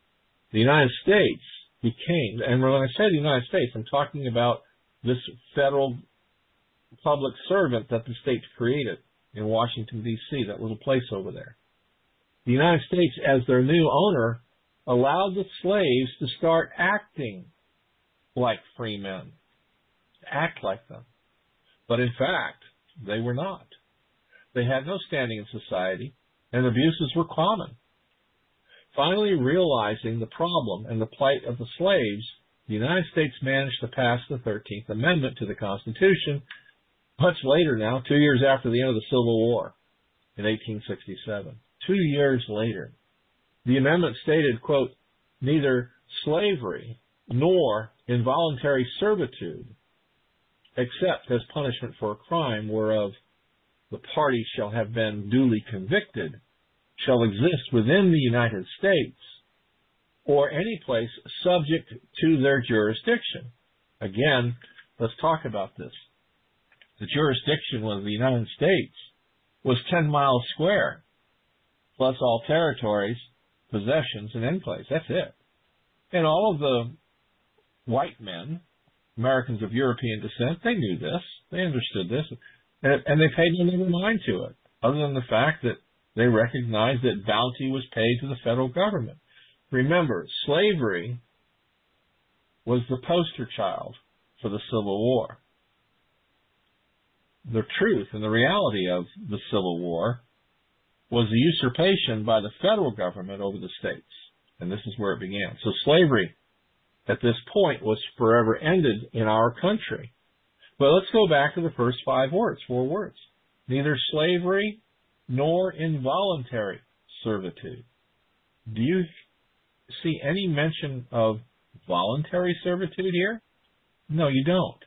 the United States became, and when I say the United States, I'm talking about this federal public servant that the states created in Washington, D.C., that little place over there. The United States, as their new owner, allowed the slaves to start acting like free men, to act like them. But in fact, they were not. They had no standing in society, and abuses were common. Finally realizing the problem and the plight of the slaves, the United States managed to pass the 13th Amendment to the Constitution much later now, 2 years after the end of the Civil War in 1867. 2 years later. The amendment stated, quote, neither slavery nor involuntary servitude, except as punishment for a crime whereof the party shall have been duly convicted, shall exist within the United States or any place subject to their jurisdiction. Again, let's talk about this. The jurisdiction of the United States was 10 miles square, plus all territories, possessions, and enclaves. That's it. And all of the white men, Americans of European descent, they knew this. They understood this. And they paid no mind to it, other than the fact that they recognized that bounty was paid to the federal government. Remember, slavery was the poster child for the Civil War. The truth and the reality of the Civil War was the usurpation by the federal government over the states. And this is where it began. So slavery at this point was forever ended in our country. But let's go back to the first four words. Neither slavery nor involuntary servitude. Do you see any mention of voluntary servitude here? No, you don't.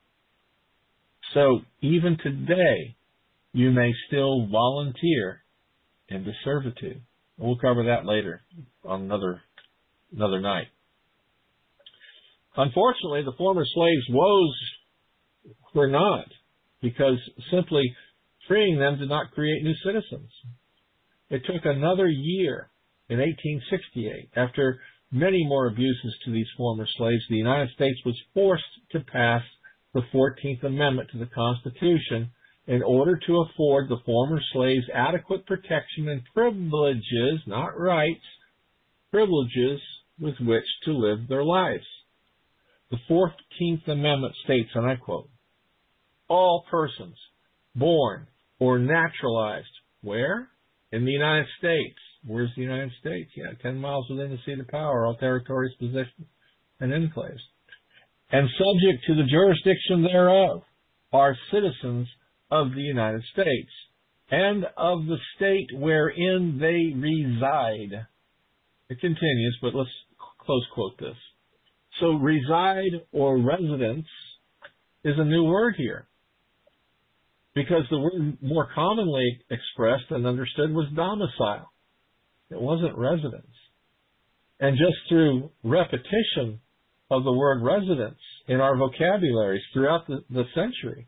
So even today, you may still volunteer into servitude. We'll cover that later on another night. Unfortunately, the former slaves' woes were not, because simply freeing them did not create new citizens. It took another year, in 1868, after many more abuses to these former slaves, the United States was forced to pass the 14th Amendment to the Constitution in order to afford the former slaves adequate protection and privileges, not rights, privileges with which to live their lives. The 14th Amendment states, and I quote, all persons born or naturalized, where? In the United States. Where's the United States? 10 miles within the seat of power, all territories, possessions, and enclaves. And subject to the jurisdiction thereof are citizens of the United States and of the state wherein they reside. It continues, but let's close quote this. So reside or residence is a new word here, because the word more commonly expressed and understood was domicile. It wasn't residence. And just through repetition of the word residence in our vocabularies throughout the centuries,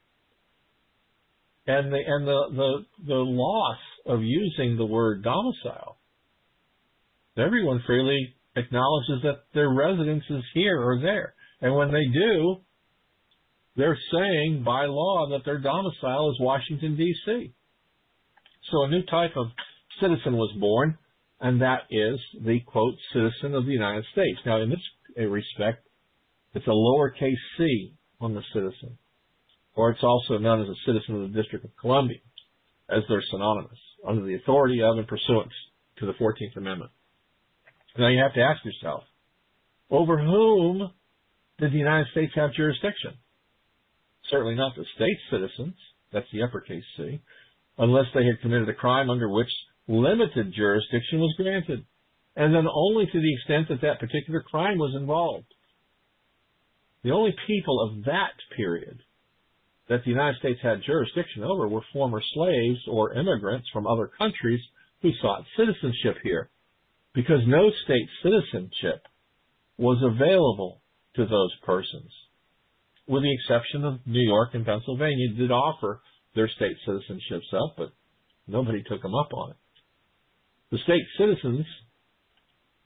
and the loss of using the word domicile, everyone freely acknowledges that their residence is here or there. And when they do, they're saying by law that their domicile is Washington, D.C. So a new type of citizen was born, and that is the, quote, citizen of the United States. Now, in this respect, it's a lowercase c on the citizen, or it's also known as a citizen of the District of Columbia, as they're synonymous, under the authority of and pursuant to the 14th Amendment. Now you have to ask yourself, over whom did the United States have jurisdiction? Certainly not the state's citizens, that's the uppercase C, unless they had committed a crime under which limited jurisdiction was granted, and then only to the extent that that particular crime was involved. The only people of that period that the United States had jurisdiction over were former slaves or immigrants from other countries who sought citizenship here, because no state citizenship was available to those persons, with the exception of New York and Pennsylvania did offer their state citizenships up, but nobody took them up on it. The state citizens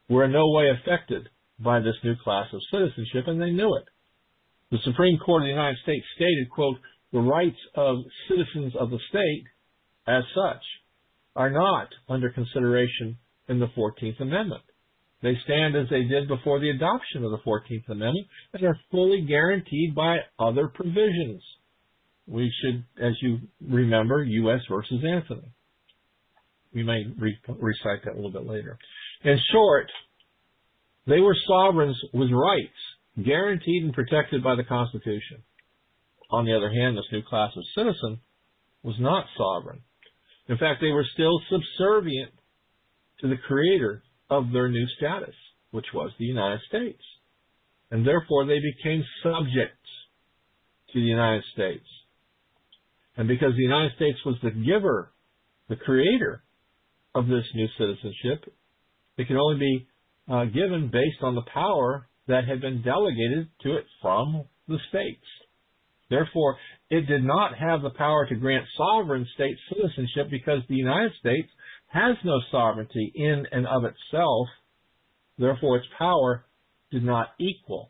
were in no way affected by this new class of citizenship, and they knew it. The Supreme Court of the United States stated, quote, "The rights of citizens of the state, as such, are not under consideration in the 14th Amendment. They stand as they did before the adoption of the 14th Amendment and are fully guaranteed by other provisions." We should, as you remember, U.S. versus Anthony. We may recite that a little bit later. In short, they were sovereigns with rights guaranteed and protected by the Constitution. On the other hand, this new class of citizen was not sovereign. In fact, they were still subservient to the creator of their new status, which was the United States. And therefore, they became subjects to the United States. And because the United States was the giver, the creator of this new citizenship, it could only be given based on the power that had been delegated to it from the states. Therefore, it did not have the power to grant sovereign state citizenship because the United States has no sovereignty in and of itself. Therefore, its power did not equal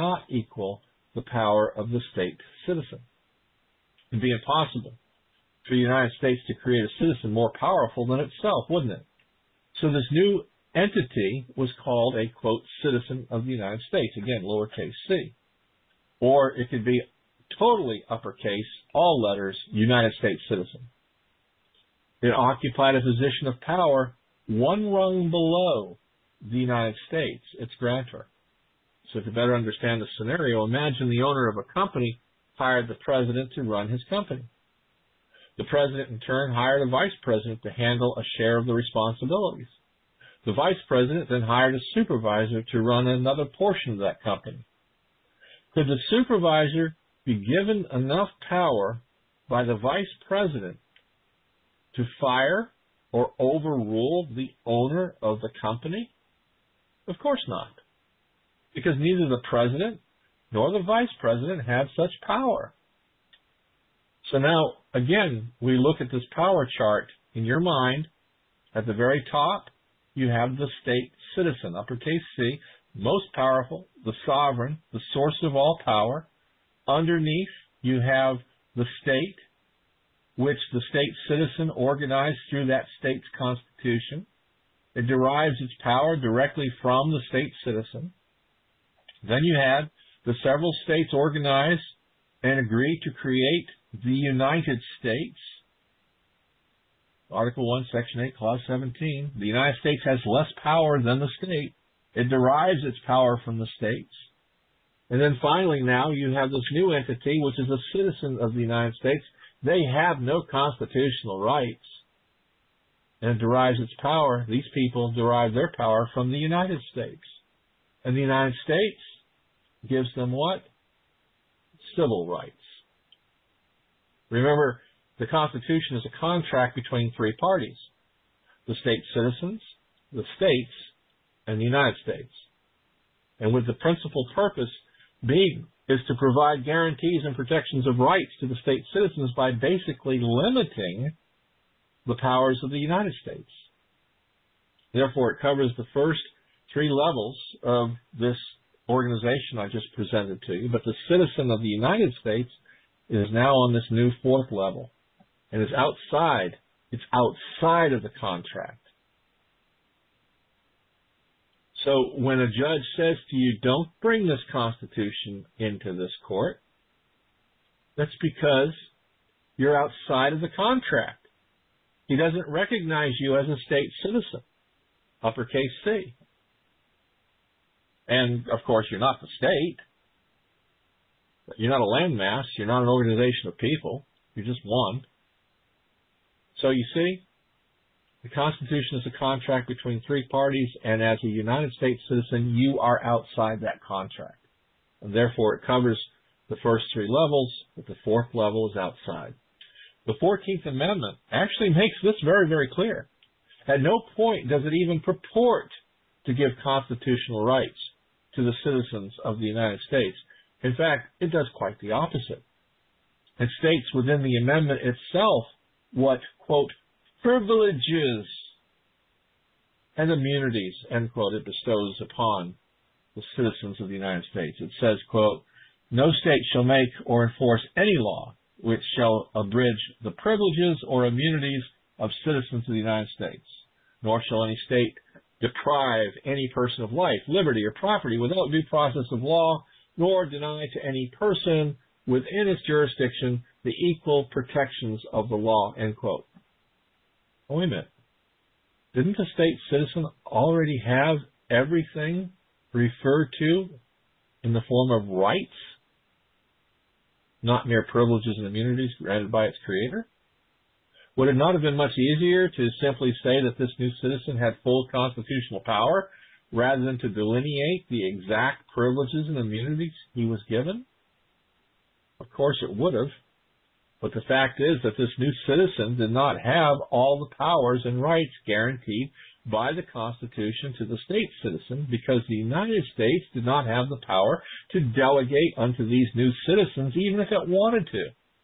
the power of the state citizen. It would be impossible for the United States to create a citizen more powerful than itself, wouldn't it? So this new entity was called a, quote, citizen of the United States, again, lowercase c. Or it could be totally uppercase, all letters, United States citizen. It occupied a position of power one rung below the United States, its grantor. So to better understand the scenario, imagine the owner of a company hired the president to run his company. The president, in turn, hired a vice president to handle a share of the responsibilities. The vice president then hired a supervisor to run another portion of that company. Could the supervisor be given enough power by the vice president to fire or overrule the owner of the company? Of course not, because neither the president nor the vice president had such power. So now, again, we look at this power chart in your mind. At the very top, you have the state citizen, uppercase C, most powerful, the sovereign, the source of all power. Underneath, you have the state, which the state citizen organized through that state's constitution. It derives its power directly from the state citizen. Then you had the several states organize and agree to create the United States. Article 1, Section 8, Clause 17. The United States has less power than the state. It derives its power from the states. And then finally now you have this new entity, which is a citizen of the United States. They have no constitutional rights. And it derives its power. These people derive their power from the United States. And the United States gives them what? Civil rights. Remember, the Constitution is a contract between three parties: the state citizens, the states, and the United States. And with the principal purpose being is to provide guarantees and protections of rights to the state citizens by basically limiting the powers of the United States. Therefore, it covers the first three levels of this organization I just presented to you, but the citizen of the United States is now on this new fourth level and is outside. It's outside of the contract. So when a judge says to you, don't bring this Constitution into this court, that's because you're outside of the contract. He doesn't recognize you as a state citizen, uppercase C. And, of course, you're not the state. You're not a landmass. You're not an organization of people. You're just one. So you see, the Constitution is a contract between three parties, and as a United States citizen, you are outside that contract. And therefore, it covers the first three levels, but the fourth level is outside. The 14th Amendment actually makes this very, very clear. At no point does it even purport to give constitutional rights to the citizens of the United States. In fact, it does quite the opposite. It states within the amendment itself what, quote, privileges and immunities, end quote, it bestows upon the citizens of the United States. It says, quote, no state shall make or enforce any law which shall abridge the privileges or immunities of citizens of the United States, nor shall any state deprive any person of life, liberty, or property without due process of law, nor deny to any person within its jurisdiction the equal protections of the law, end quote. Oh, wait a minute. Didn't the state citizen already have everything referred to in the form of rights, not mere privileges and immunities granted by its creator? Would it not have been much easier to simply say that this new citizen had full constitutional power rather than to delineate the exact privileges and immunities he was given? Of course it would have, but the fact is that this new citizen did not have all the powers and rights guaranteed by the Constitution to the state citizen, because the United States did not have the power to delegate unto these new citizens even if it wanted to.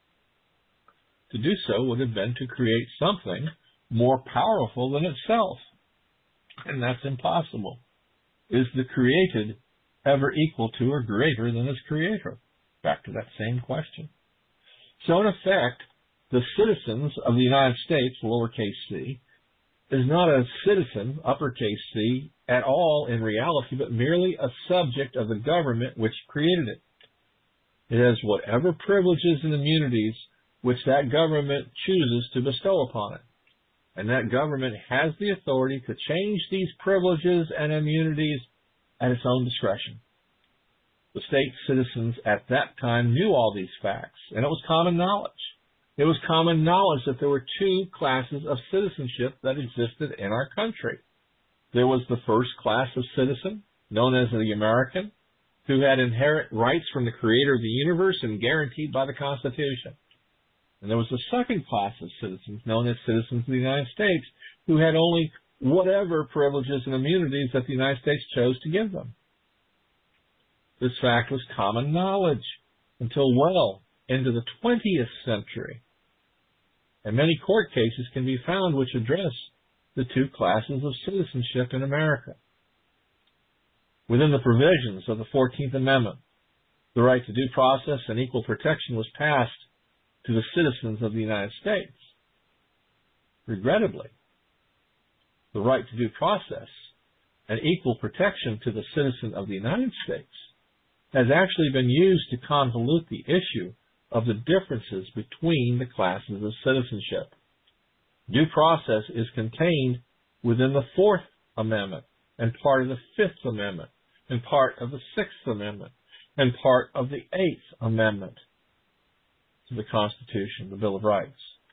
To do so would have been to create something more powerful than itself, and that's impossible. Is the created ever equal to or greater than its creator? Back to that same question. So in effect, the citizens of the United States, lowercase c, is not a citizen, uppercase c, at all in reality, but merely a subject of the government which created it. It has whatever privileges and immunities which that government chooses to bestow upon it. And that government has the authority to change these privileges and immunities at its own discretion. The state citizens at that time knew all these facts, and it was common knowledge. It was common knowledge that there were two classes of citizenship that existed in our country. There was the first class of citizen, known as the American, who had inherent rights from the creator of the universe and guaranteed by the Constitution. And there was the second class of citizens, known as citizens of the United States, who had only whatever privileges and immunities that the United States chose to give them. This fact was common knowledge until well into the 20th century. And many court cases can be found which address the two classes of citizenship in America. Within the provisions of the 14th Amendment, the right to due process and equal protection was passed to the citizens of the United States. Regrettably, the right to due process and equal protection to the citizen of the United States has actually been used to convolute the issue of the differences between the classes of citizenship. Due process is contained within the Fourth Amendment and part of the Fifth Amendment and part of the Sixth Amendment and part of the Eighth Amendment to the Constitution, the Bill of Rights.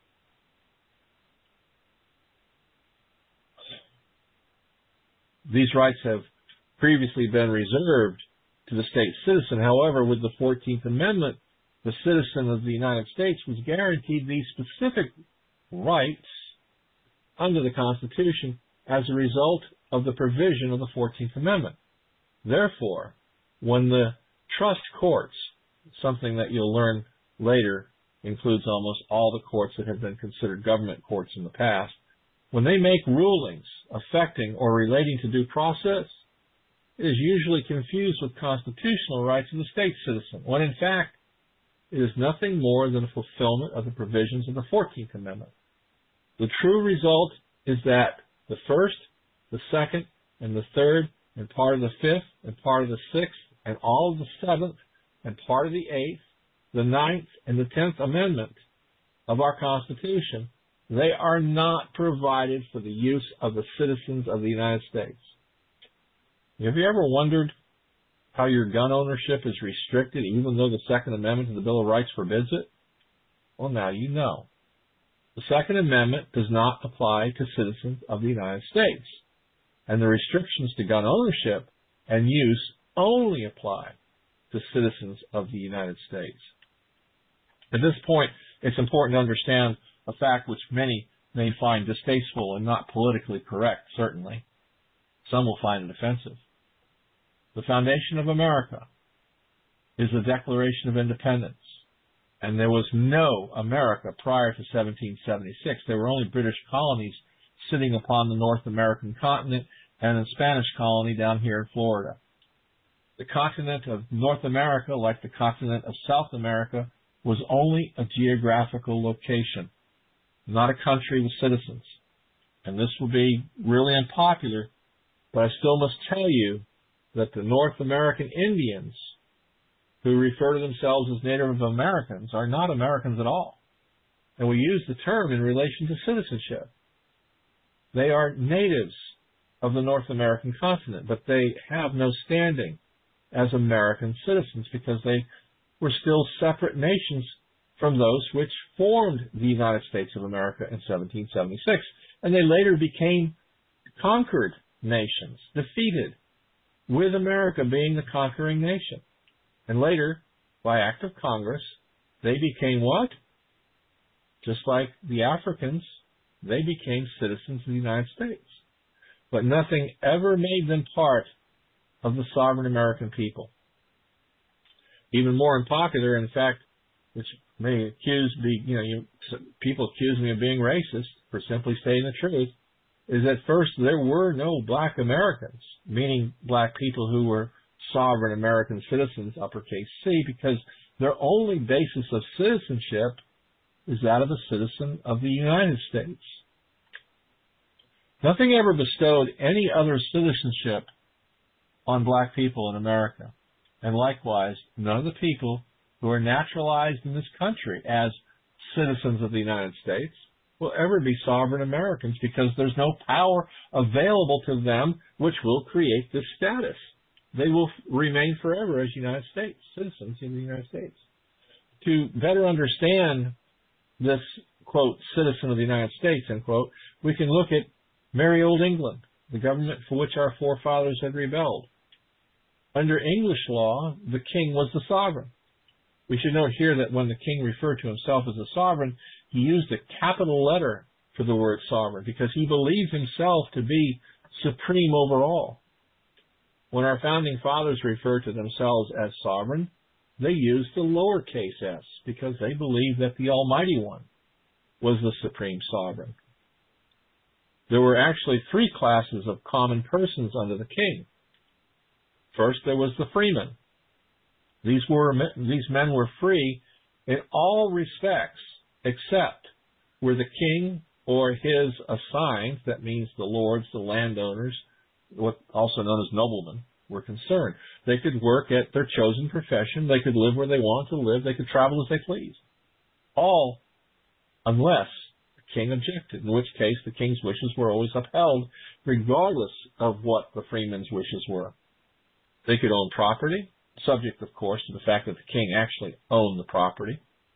These rights have previously been reserved to the state citizen. However, with the 14th Amendment, the citizen of the United States was guaranteed these specific rights under the Constitution as a result of the provision of the 14th Amendment. Therefore, when the trust courts, something that you'll learn later includes almost all the courts that have been considered government courts in the past, when they make rulings affecting or relating to due process, it is usually confused with constitutional rights of the state citizen, when in fact it is nothing more than a fulfillment of the provisions of the 14th Amendment. The true result is that the first, the second, and the third, and part of the fifth, and part of the sixth, and all of the seventh, and part of the eighth, the ninth, and the 10th Amendment of our Constitution, they are not provided for the use of the citizens of the United States. Have you ever wondered how your gun ownership is restricted even though the Second Amendment to the Bill of Rights forbids it? Well, now you know. The Second Amendment does not apply to citizens of the United States, and the restrictions to gun ownership and use only apply to citizens of the United States. At this point, it's important to understand a fact which many may find distasteful and not politically correct, certainly. Some will find it offensive. The foundation of America is the Declaration of Independence, and there was no America prior to 1776. There were only British colonies sitting upon the North American continent and a Spanish colony down here in Florida. The continent of North America, like the continent of South America, was only a geographical location, not a country with citizens. And this will be really unpopular, but I still must tell you that the North American Indians, who refer to themselves as Native Americans, are not Americans at all. And we use the term in relation to citizenship. They are natives of the North American continent, but they have no standing as American citizens because they were still separate nations from those which formed the United States of America in 1776. And they later became conquered nations, defeated, with America being the conquering nation. And later, by act of Congress, they became what? Just like the Africans, they became citizens of the United States. But nothing ever made them part of the sovereign American people. Even more unpopular, in fact, which may people accuse me of being racist for simply stating the truth, is that first there were no black Americans, meaning black people who were sovereign American citizens, uppercase C, because their only basis of citizenship is that of a citizen of the United States. Nothing ever bestowed any other citizenship on black people in America. And likewise, none of the people who are naturalized in this country as citizens of the United States will ever be sovereign Americans because there's no power available to them which will create this status. They will remain forever as United States citizens in the United States. To better understand this, quote, citizen of the United States, end quote, we can look at merry old England, the government for which our forefathers had rebelled. Under English law, the king was the sovereign. We should note here that when the king referred to himself as a sovereign, he used a capital letter for the word sovereign because he believed himself to be supreme over all. When our founding fathers referred to themselves as sovereign, they used the lowercase s because they believed that the Almighty One was the supreme sovereign. There were actually three classes of common persons under the king. First, there was the freemen. These men were free in all respects except where the king or his assigned, that means the lords, the landowners, also known as noblemen, were concerned. They could work at their chosen profession. They could live where they wanted to live. They could travel as they pleased. All unless the king objected, in which case the king's wishes were always upheld, regardless of what the freemen's wishes were. They could own property, subject, of course, to the fact that the king actually owned the property.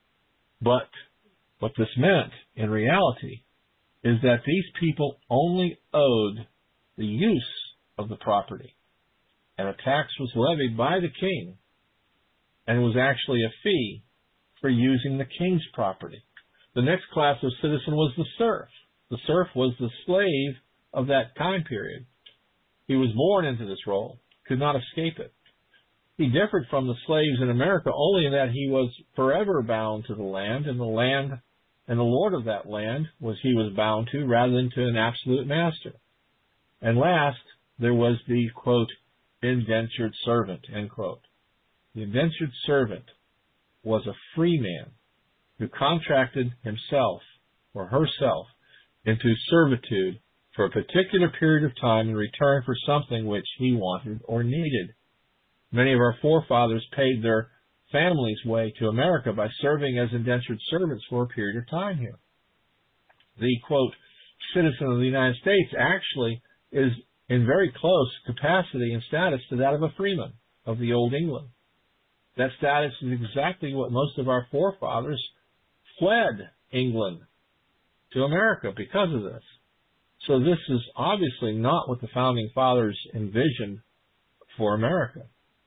But what this meant, in reality, is that these people only owed the use of the property. And a tax was levied by the king, and it was actually a fee for using the king's property. The next class of citizen was the serf. The serf was the slave of that time period. He was born into this role, could not escape it. He differed from the slaves in America only in that he was forever bound to the land, and the lord of that land he was bound to rather than to an absolute master. And last, there was the, quote, indentured servant, end quote. The indentured servant was a free man who contracted himself or herself into servitude for a particular period of time in return for something which he wanted or needed. Many of our forefathers paid their family's way to America by serving as indentured servants for a period of time here. The, quote, citizen of the United States actually is in very close capacity and status to that of a freeman of the old England. That status is exactly what most of our forefathers fled England to America because of this. So this is obviously not what the founding fathers envisioned for America.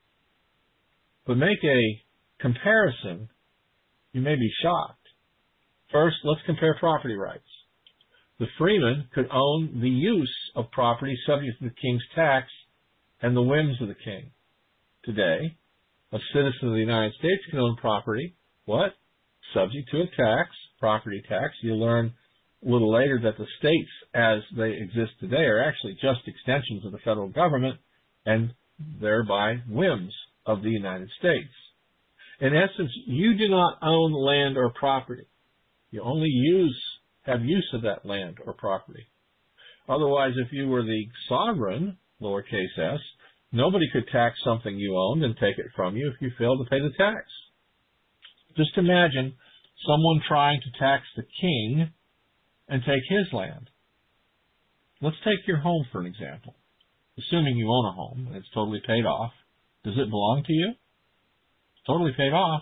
But make a comparison, you may be shocked. First, let's compare property rights. The freeman could own the use of property subject to the king's tax and the whims of the king. Today, a citizen of the United States can own property, what? Subject to a tax, property tax. You learn a little later that the states as they exist today are actually just extensions of the federal government and thereby whims of the United States. In essence, you do not own land or property. You only have use of that land or property. Otherwise, if you were the sovereign, lowercase s, nobody could tax something you owned and take it from you if you failed to pay the tax. Just imagine someone trying to tax the king and take his land. Let's take your home for an example. Assuming you own a home and it's totally paid off, does it belong to you? It's totally paid off.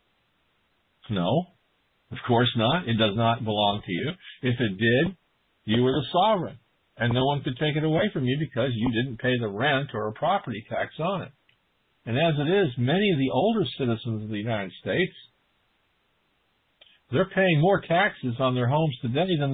No, of course not. It does not belong to you. If it did, you were the sovereign, and no one could take it away from you because you didn't pay the rent or a property tax on it. And as it is, many of the older citizens of the United States, they're paying more taxes on their homes today than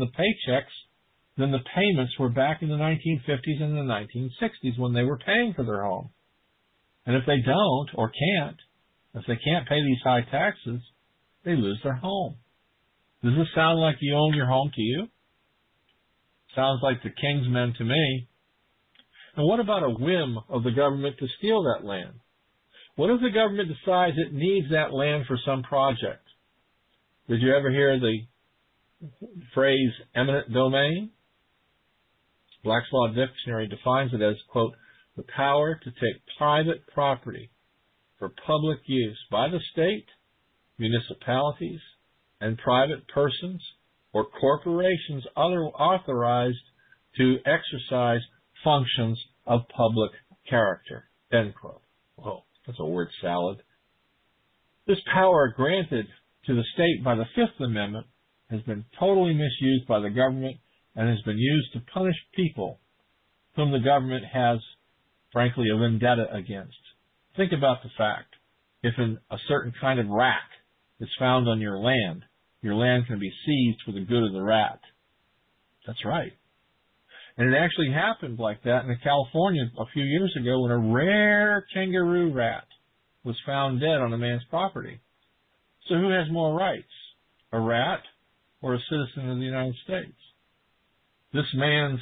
the payments were back in the 1950s and the 1960s when they were paying for their home. And if they don't or can't, if they can't pay these high taxes, they lose their home. Does this sound like you own your home to you? Sounds like the king's men to me. And what about a whim of the government to steal that land? What if the government decides it needs that land for some project? Did you ever hear the phrase eminent domain? Black's Law Dictionary defines it as, quote, the power to take private property for public use by the state, municipalities, and private persons or corporations authorized to exercise functions of public character, end quote. Whoa, that's a word salad. This power granted to the state by the Fifth Amendment has been totally misused by the government and has been used to punish people whom the government has, frankly, a vendetta against. Think about the fact, if a certain kind of rat is found on your land can be seized for the good of the rat. That's right. And it actually happened like that in California a few years ago when a rare kangaroo rat was found dead on a man's property. So who has more rights, a rat or a citizen of the United States? This man's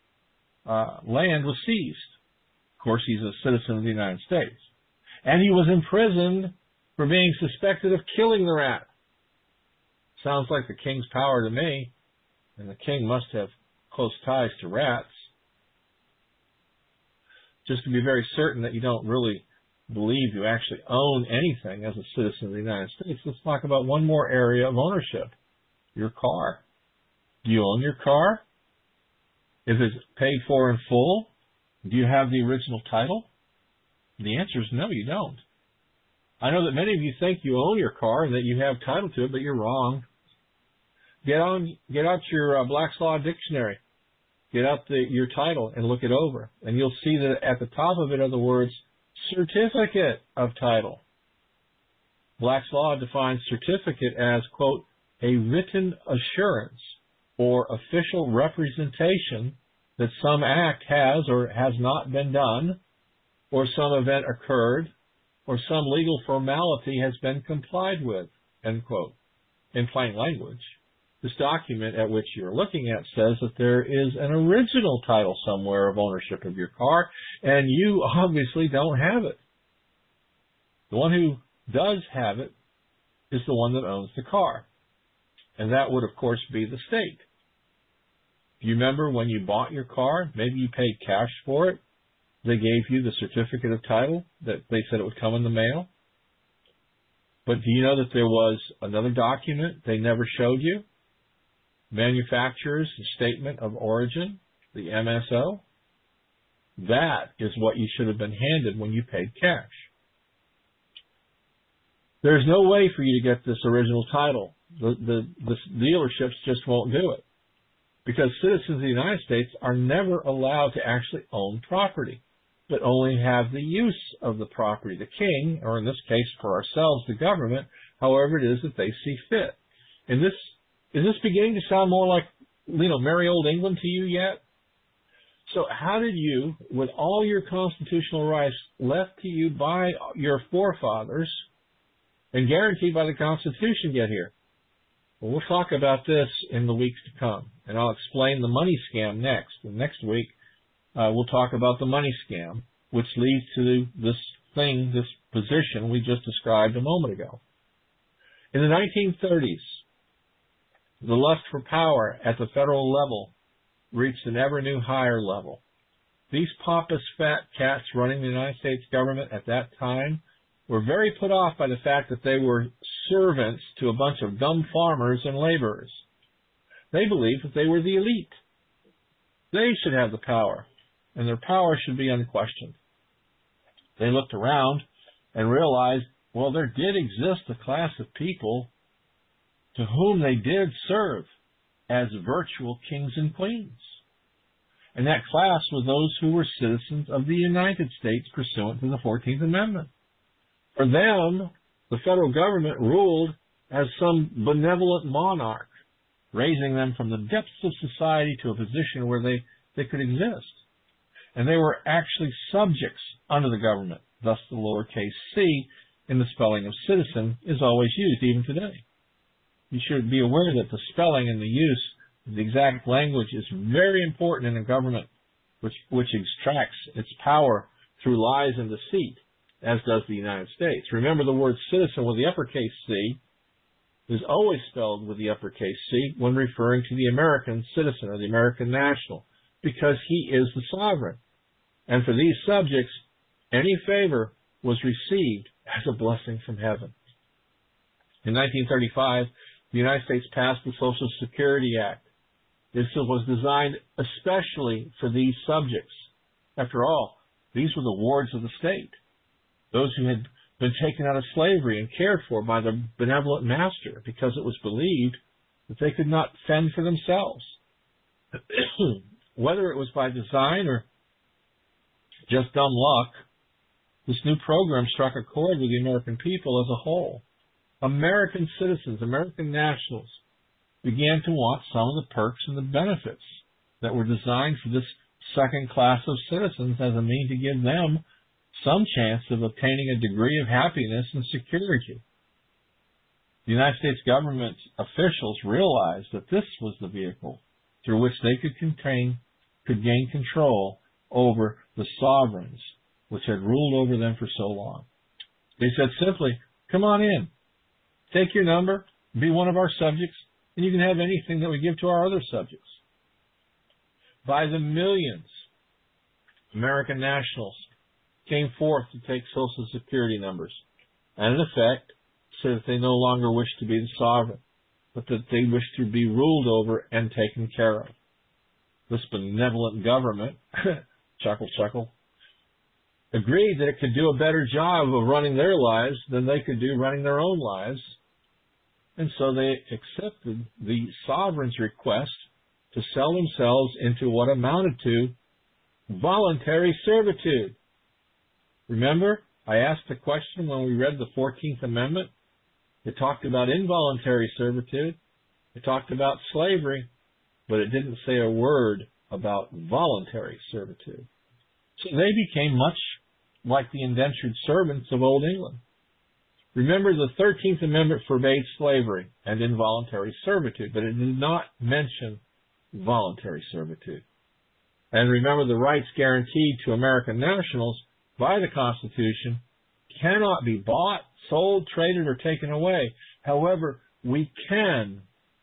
land was seized. Of course, he's a citizen of the United States. And he was imprisoned for being suspected of killing the rat. Sounds like the king's power to me, and the king must have close ties to rats. Just to be very certain that you don't really believe you actually own anything as a citizen of the United States, let's talk about one more area of ownership, your car. Do you own your car? If it's paid for in full, do you have the original title? The answer is no, you don't. I know that many of you think you own your car and that you have title to it, but you're wrong. Get out your Black's Law Dictionary. Get out your title and look it over, and you'll see that at the top of it are the words certificate of title. Black's Law defines certificate as, quote, a written assurance or official representation that some act has or has not been done, or some event occurred, or some legal formality has been complied with, end quote. In plain language, this document at which you're looking at says that there is an original title somewhere of ownership of your car, and you obviously don't have it. The one who does have it is the one that owns the car. And that would, of course, be the state. Do you remember when you bought your car? Maybe you paid cash for it. They gave you the certificate of title that they said it would come in the mail. But do you know that there was another document they never showed you? Manufacturer's Statement of Origin, the MSO. That is what you should have been handed when you paid cash. There's no way for you to get this original title. The dealerships just won't do it, because citizens of the United States are never allowed to actually own property, but only have the use of the property. The king, or in this case for ourselves, the government, however it is that they see fit. And is this beginning to sound more like, merry old England to you yet? So how did you, with all your constitutional rights left to you by your forefathers and guaranteed by the Constitution, get here? Well, we'll talk about this in the weeks to come, and I'll explain the money scam next. And next week, we'll talk about the money scam, which leads to this position we just described a moment ago. In the 1930s, the lust for power at the federal level reached an ever new higher level. These pompous fat cats running the United States government at that time were very put off by the fact that they were servants to a bunch of dumb farmers and laborers. They believed that they were the elite. They should have the power, and their power should be unquestioned. They looked around and realized, well, there did exist a class of people to whom they did serve as virtual kings and queens. And that class were those who were citizens of the United States pursuant to the 14th Amendment. For them, the federal government ruled as some benevolent monarch, raising them from the depths of society to a position where they could exist. And they were actually subjects under the government. Thus, the lowercase c in the spelling of citizen is always used, even today. You should be aware that the spelling and the use of the exact language is very important in a government which extracts its power through lies and deceit, as does the United States. Remember, the word citizen with the uppercase C is always spelled with the uppercase C when referring to the American citizen or the American national, because he is the sovereign. And for these subjects, any favor was received as a blessing from heaven. In 1935, the United States passed the Social Security Act. This was designed especially for these subjects. After all, these were the wards of the state, those who had been taken out of slavery and cared for by the benevolent master because it was believed that they could not fend for themselves. Whether it was by design or just dumb luck, this new program struck a chord with the American people as a whole. American citizens, American nationals, began to want some of the perks and the benefits that were designed for this second class of citizens as a means to give them some chance of obtaining a degree of happiness and security. The United States government officials realized that this was the vehicle through which they could gain control over the sovereigns which had ruled over them for so long. They said simply, come on in, take your number, be one of our subjects, and you can have anything that we give to our other subjects. By the millions, American nationals came forth to take Social Security numbers, and in effect said that they no longer wished to be the sovereign, but that they wished to be ruled over and taken care of. This benevolent government, chuckle, chuckle, agreed that it could do a better job of running their lives than they could do running their own lives, and so they accepted the sovereign's request to sell themselves into what amounted to voluntary servitude. Remember, I asked the question when we read the 14th Amendment. It talked about involuntary servitude. It talked about slavery, but it didn't say a word about voluntary servitude. So they became much like the indentured servants of Old England. Remember, the 13th Amendment forbade slavery and involuntary servitude, but it did not mention voluntary servitude. And remember, the rights guaranteed to American nationals by the Constitution cannot be bought, sold, traded, or taken away. However, we can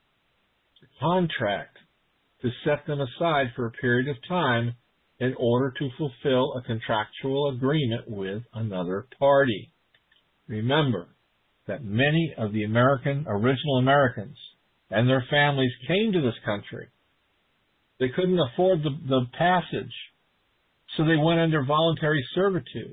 contract to set them aside for a period of time in order to fulfill a contractual agreement with another party. Remember that many of the original Americans and their families came to this country. They couldn't afford the passage, so they went under voluntary servitude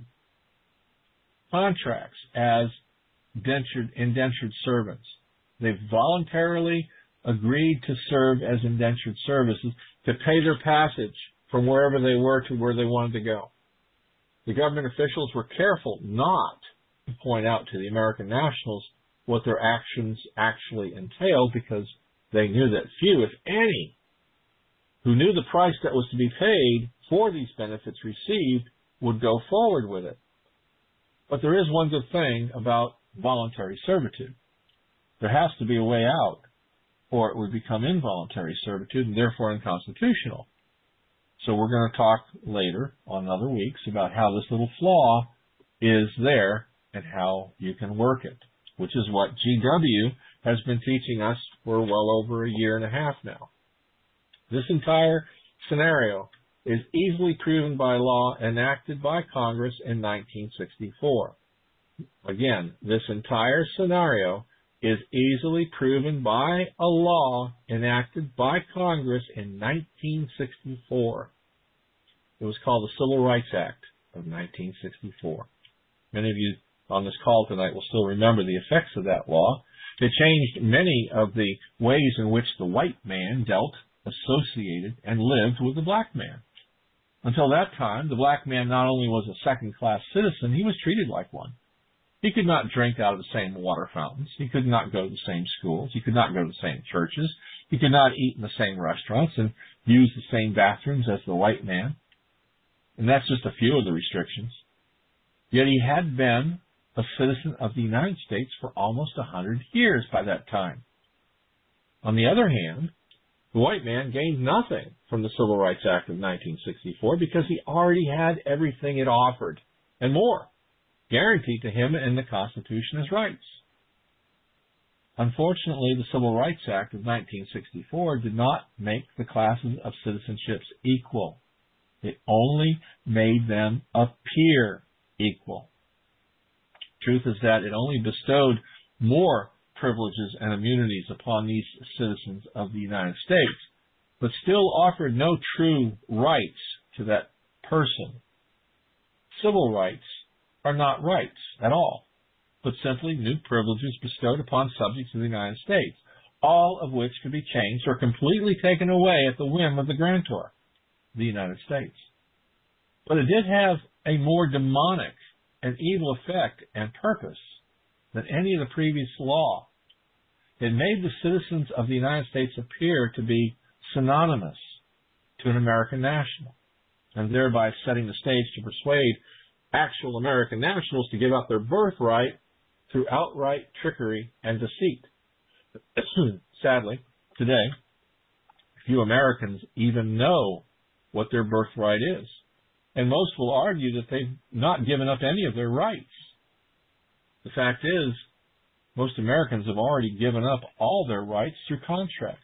contracts as indentured servants. They voluntarily agreed to serve as indentured services to pay their passage from wherever they were to where they wanted to go. The government officials were careful not to point out to the American nationals what their actions actually entailed, because they knew that few, if any, who knew the price that was to be paid for these benefits received would go forward with it. But there is one good thing about voluntary servitude. There has to be a way out. or it would become involuntary servitude and therefore unconstitutional. So we're going to talk later on other weeks about how this little flaw is there and how you can work it, which is what GW has been teaching us for well over a year and a half now. This entire scenario is easily proven by law enacted by Congress in 1964. Again, this entire scenario is easily proven by a law enacted by Congress in 1964. It was called the Civil Rights Act of 1964. Many of you on this call tonight will still remember the effects of that law. It changed many of the ways in which the white man dealt, associated, and lived with the black man. Until that time, the black man not only was a second-class citizen, he was treated like one. He could not drink out of the same water fountains. He could not go to the same schools. He could not go to the same churches. He could not eat in the same restaurants and use the same bathrooms as the white man. And that's just a few of the restrictions. Yet he had been a citizen of the United States for almost 100 years by that time. On the other hand, the white man gained nothing from the Civil Rights Act of 1964 because he already had everything it offered and more guaranteed to him in the Constitution as rights. Unfortunately, the Civil Rights Act of 1964 did not make the classes of citizenships equal. It only made them appear equal. Truth is that it only bestowed more privileges and immunities upon these citizens of the United States, but still offered no true rights to that person. Civil rights are not rights at all, but simply new privileges bestowed upon subjects of the United States, all of which can be changed or completely taken away at the whim of the grantor, the United States. But it did have a more demonic and evil effect and purpose than any of the previous law. It made the citizens of the United States appear to be synonymous to an American national, and thereby setting the stage to persuade actual American nationals to give up their birthright through outright trickery and deceit. Sadly, today, few Americans even know what their birthright is, and most will argue that they've not given up any of their rights. The fact is, most Americans have already given up all their rights through contract.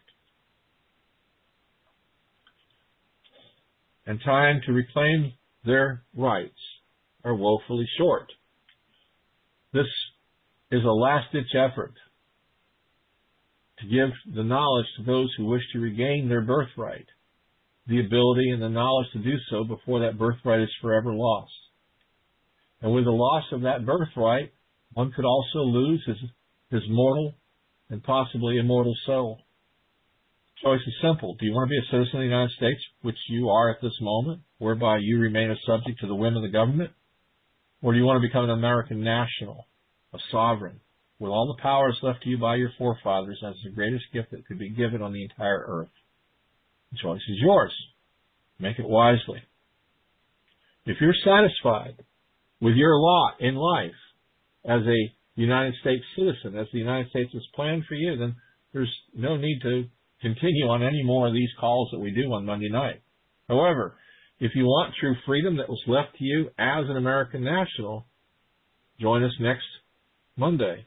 And time to reclaim their rights are woefully short. This is a last-ditch effort to give the knowledge to those who wish to regain their birthright, the ability and the knowledge to do so before that birthright is forever lost. And with the loss of that birthright, one could also lose his mortal and possibly immortal soul. The choice is simple. Do you want to be a citizen of the United States, which you are at this moment, whereby you remain a subject to the whim of the government? Or do you want to become an American national, a sovereign, with all the powers left to you by your forefathers as the greatest gift that could be given on the entire earth? The choice is yours. Make it wisely. If you're satisfied with your lot in life as a United States citizen, as the United States has planned for you, then there's no need to continue on any more of these calls that we do on Monday night. However, if you want true freedom that was left to you as an American national, join us next Monday.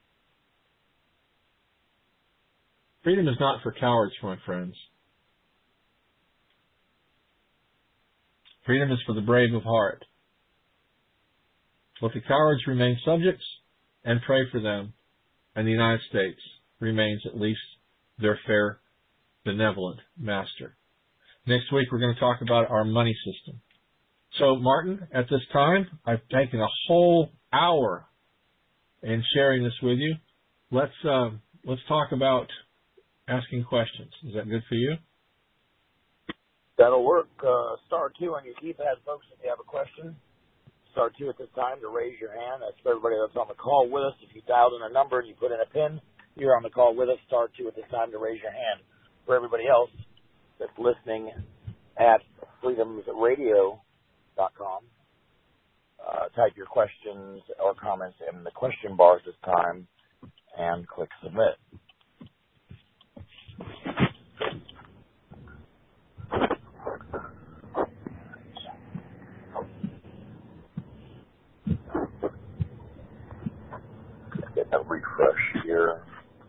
Freedom is not for cowards, my friends. Freedom is for the brave of heart. Let the cowards remain subjects and pray for them, and the United States remains at least their fair, benevolent master. Next week, we're going to talk about our money system. So, Martin, at this time, I've taken a whole hour in sharing this with you. Let's talk about asking questions. Is that good for you? That'll work. Star 2 on your keypad, folks, if you have a question. Star 2 at this time to raise your hand. That's for everybody that's on the call with us. If you dialed in a number and you put in a PIN, you're on the call with us. Star 2 at this time to raise your hand. For everybody else that's listening at freedomsradio.com, type your questions or comments in the question bar at this time and click submit. refresh here.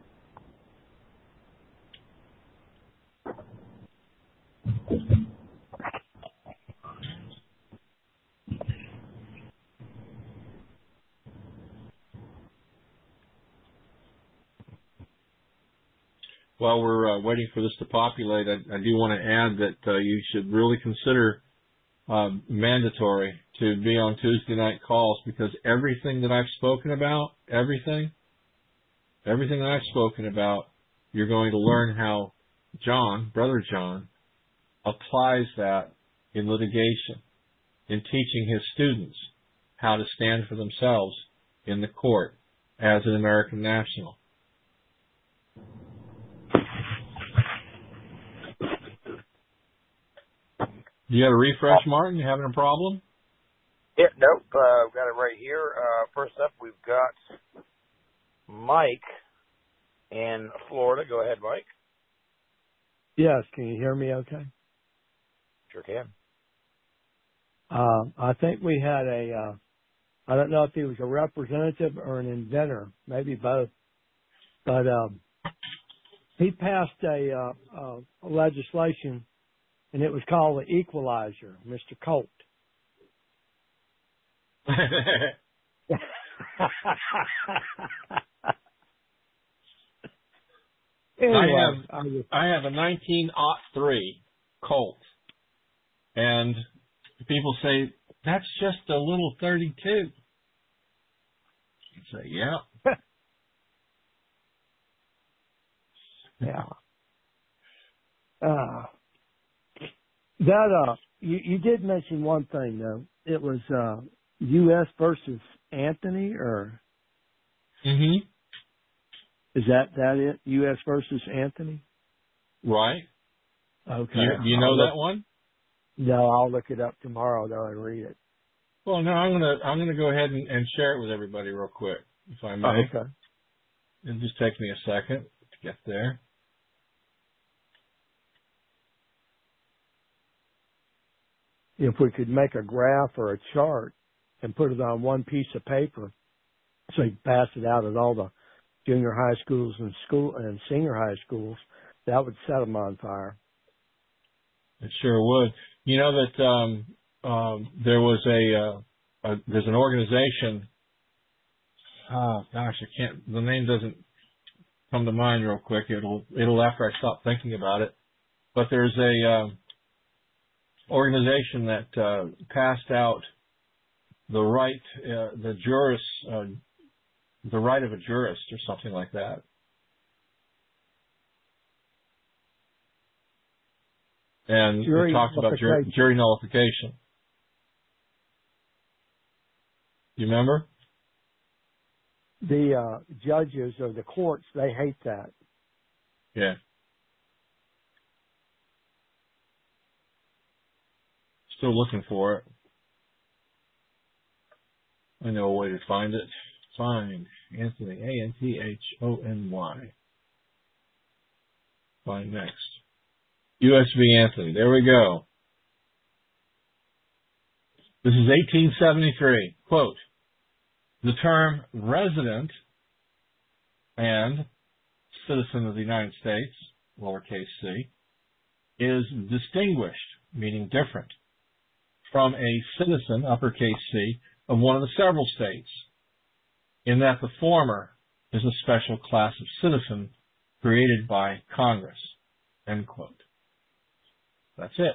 While we're waiting for this to populate, I do want to add that you should really consider mandatory to be on Tuesday night calls, because everything that I've spoken about, everything that I've spoken about, you're going to learn how Brother John, applies that in litigation, in teaching his students how to stand for themselves in the court as an American national. You got a refresh, Martin? You having a problem? Yeah, nope. I've got it right here. First up, we've got Mike in Florida. Go ahead, Mike. Yes, can you hear me okay? Sure can. I think we had I don't know if he was a representative or an inventor, maybe both, but he passed a legislation, and it was called the Equalizer, Mr. Colt. Anyway, I have a 1903 Colt, and people say, that's just a little 32. I say, yeah. Yeah. You did mention one thing though. It was U.S. versus Anthony, or is that it? U.S. versus Anthony? Right. Okay. You know that one? No, I'll look it up tomorrow though and read it. Well, no, I'm gonna go ahead and share it with everybody real quick, if I may. Okay. It'll just take me a second to get there. If we could make a graph or a chart and put it on one piece of paper, so you pass it out at all the junior high schools and senior high schools, that would set them on fire. It sure would. You know that there was there's an organization. Oh gosh, I can't. The name doesn't come to mind real quick. It'll after I stop thinking about it. But there's a organization that passed out the right, the right of a jurist or something like that. And it talks about jury nullification. You remember? The judges or the courts, they hate that. Yeah. Still looking for it. I know a way to find it. Find Anthony, Anthony. Find next. USB Anthony. There we go. This is 1873. Quote, the term resident and citizen of the United States, lowercase c, is distinguished, meaning different, from a citizen, uppercase c, of one of the several states, in that the former is a special class of citizen created by Congress. End quote. That's it.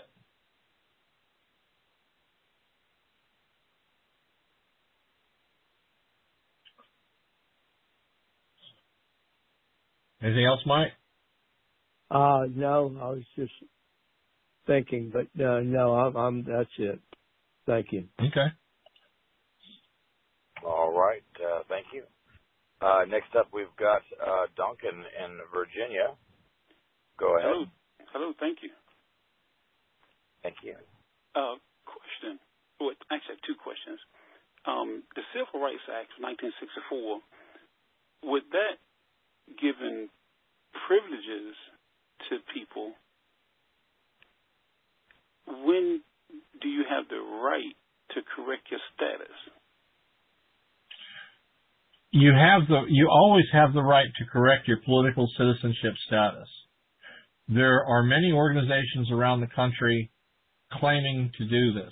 Anything else, Mike? No, I was just thinking, but no, that's it. Thank you. Okay. All right. Thank you. Next up, we've got Duncan in Virginia. Go ahead. Hello. Thank you. Thank you. Question. Well, actually, I have two questions. The Civil Rights Act of 1964, would that given privileges to people, when do you have the right to correct your status? you always have the right to correct your political citizenship status. There are many organizations around the country claiming to do this.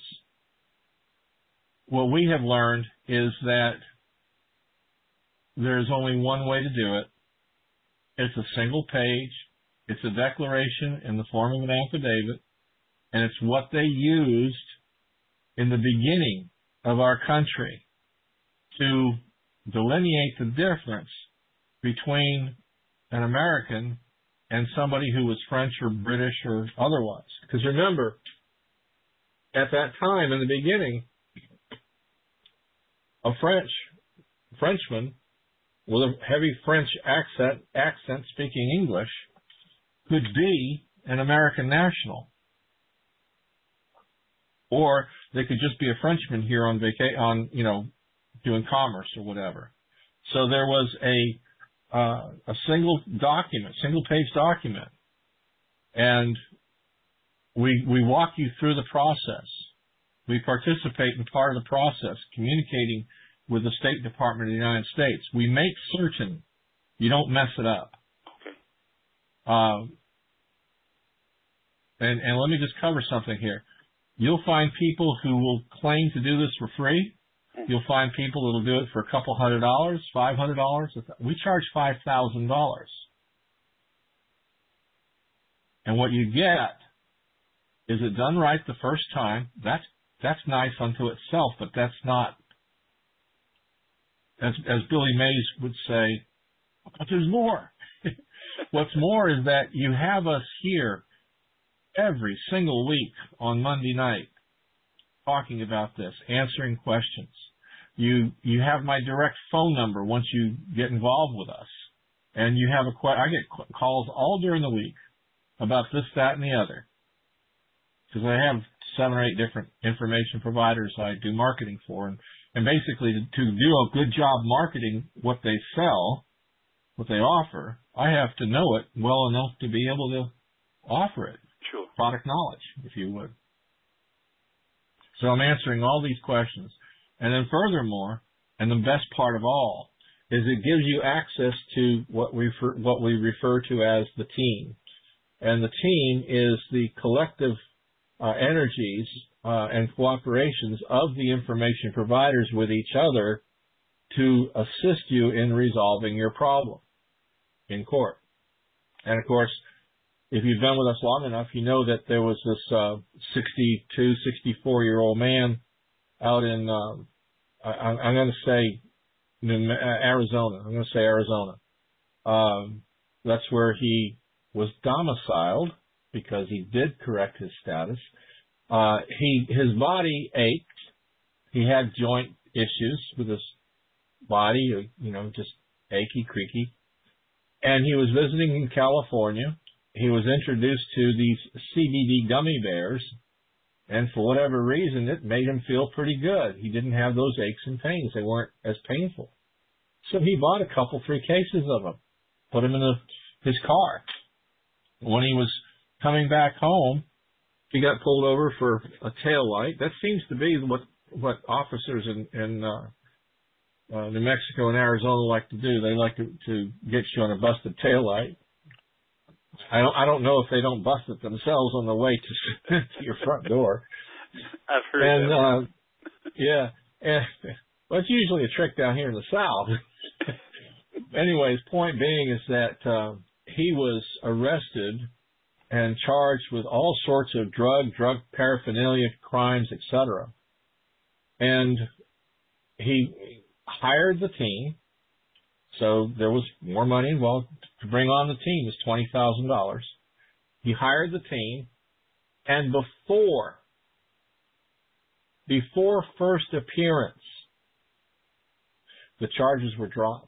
What we have learned is that there's only one way to do it. It's a single page. It's a declaration in the form of an affidavit, and it's what they used in the beginning of our country to delineate the difference between an American and somebody who was French or British or otherwise. Because remember, at that time in the beginning, a Frenchman with a heavy French accent speaking English could be an American national. Or they could just be a Frenchman here on doing commerce or whatever. So there was a single page document, and we walk you through the process. We participate in part of the process, communicating with the State Department of the United States. We make certain you don't mess it up. Okay. And let me just cover something here. You'll find people who will claim to do this for free. You'll find people that will do it for a couple $100, $500. We charge $5,000. And what you get is it done right the first time. That's nice unto itself, but that's not, as Billy Mays would say, but there's more. What's more is that you have us here every single week on Monday night talking about this, answering questions. You have my direct phone number once you get involved with us. And you have I get calls all during the week about this, that, and the other. Because I have 7 or 8 different information providers I do marketing for. And basically to do a good job marketing what they sell, what they offer, I have to know it well enough to be able to offer it. Sure. Product knowledge, if you would. So I'm answering all these questions. And then furthermore, and the best part of all, is it gives you access to what we refer to as the team. And the team is the collective energies and cooperations of the information providers with each other to assist you in resolving your problem in court. And of course, if you've been with us long enough, you know that there was this 62, 64-year-old man out in, I'm going to say Arizona. I'm going to say Arizona. That's where he was domiciled because he did correct his status. His body ached. He had joint issues with his body, just achy, creaky. And he was visiting in California. He was introduced to these CBD gummy bears, and for whatever reason, it made him feel pretty good. He didn't have those aches and pains. They weren't as painful. So he bought a couple, 3 cases of them, put them in his car. When he was coming back home, he got pulled over for a tail light. That seems to be what officers in New Mexico and Arizona like to do. They like to get you on a busted tail light. I don't know if they don't bust it themselves on the way to your front door. I've heard that. Yeah. Well, it's usually a trick down here in the South. Anyways, point being is that he was arrested and charged with all sorts of drug paraphernalia crimes, etc. And he hired the team. So there was more money involved. To bring on the team was $20,000. He hired the team, and before first appearance, the charges were dropped.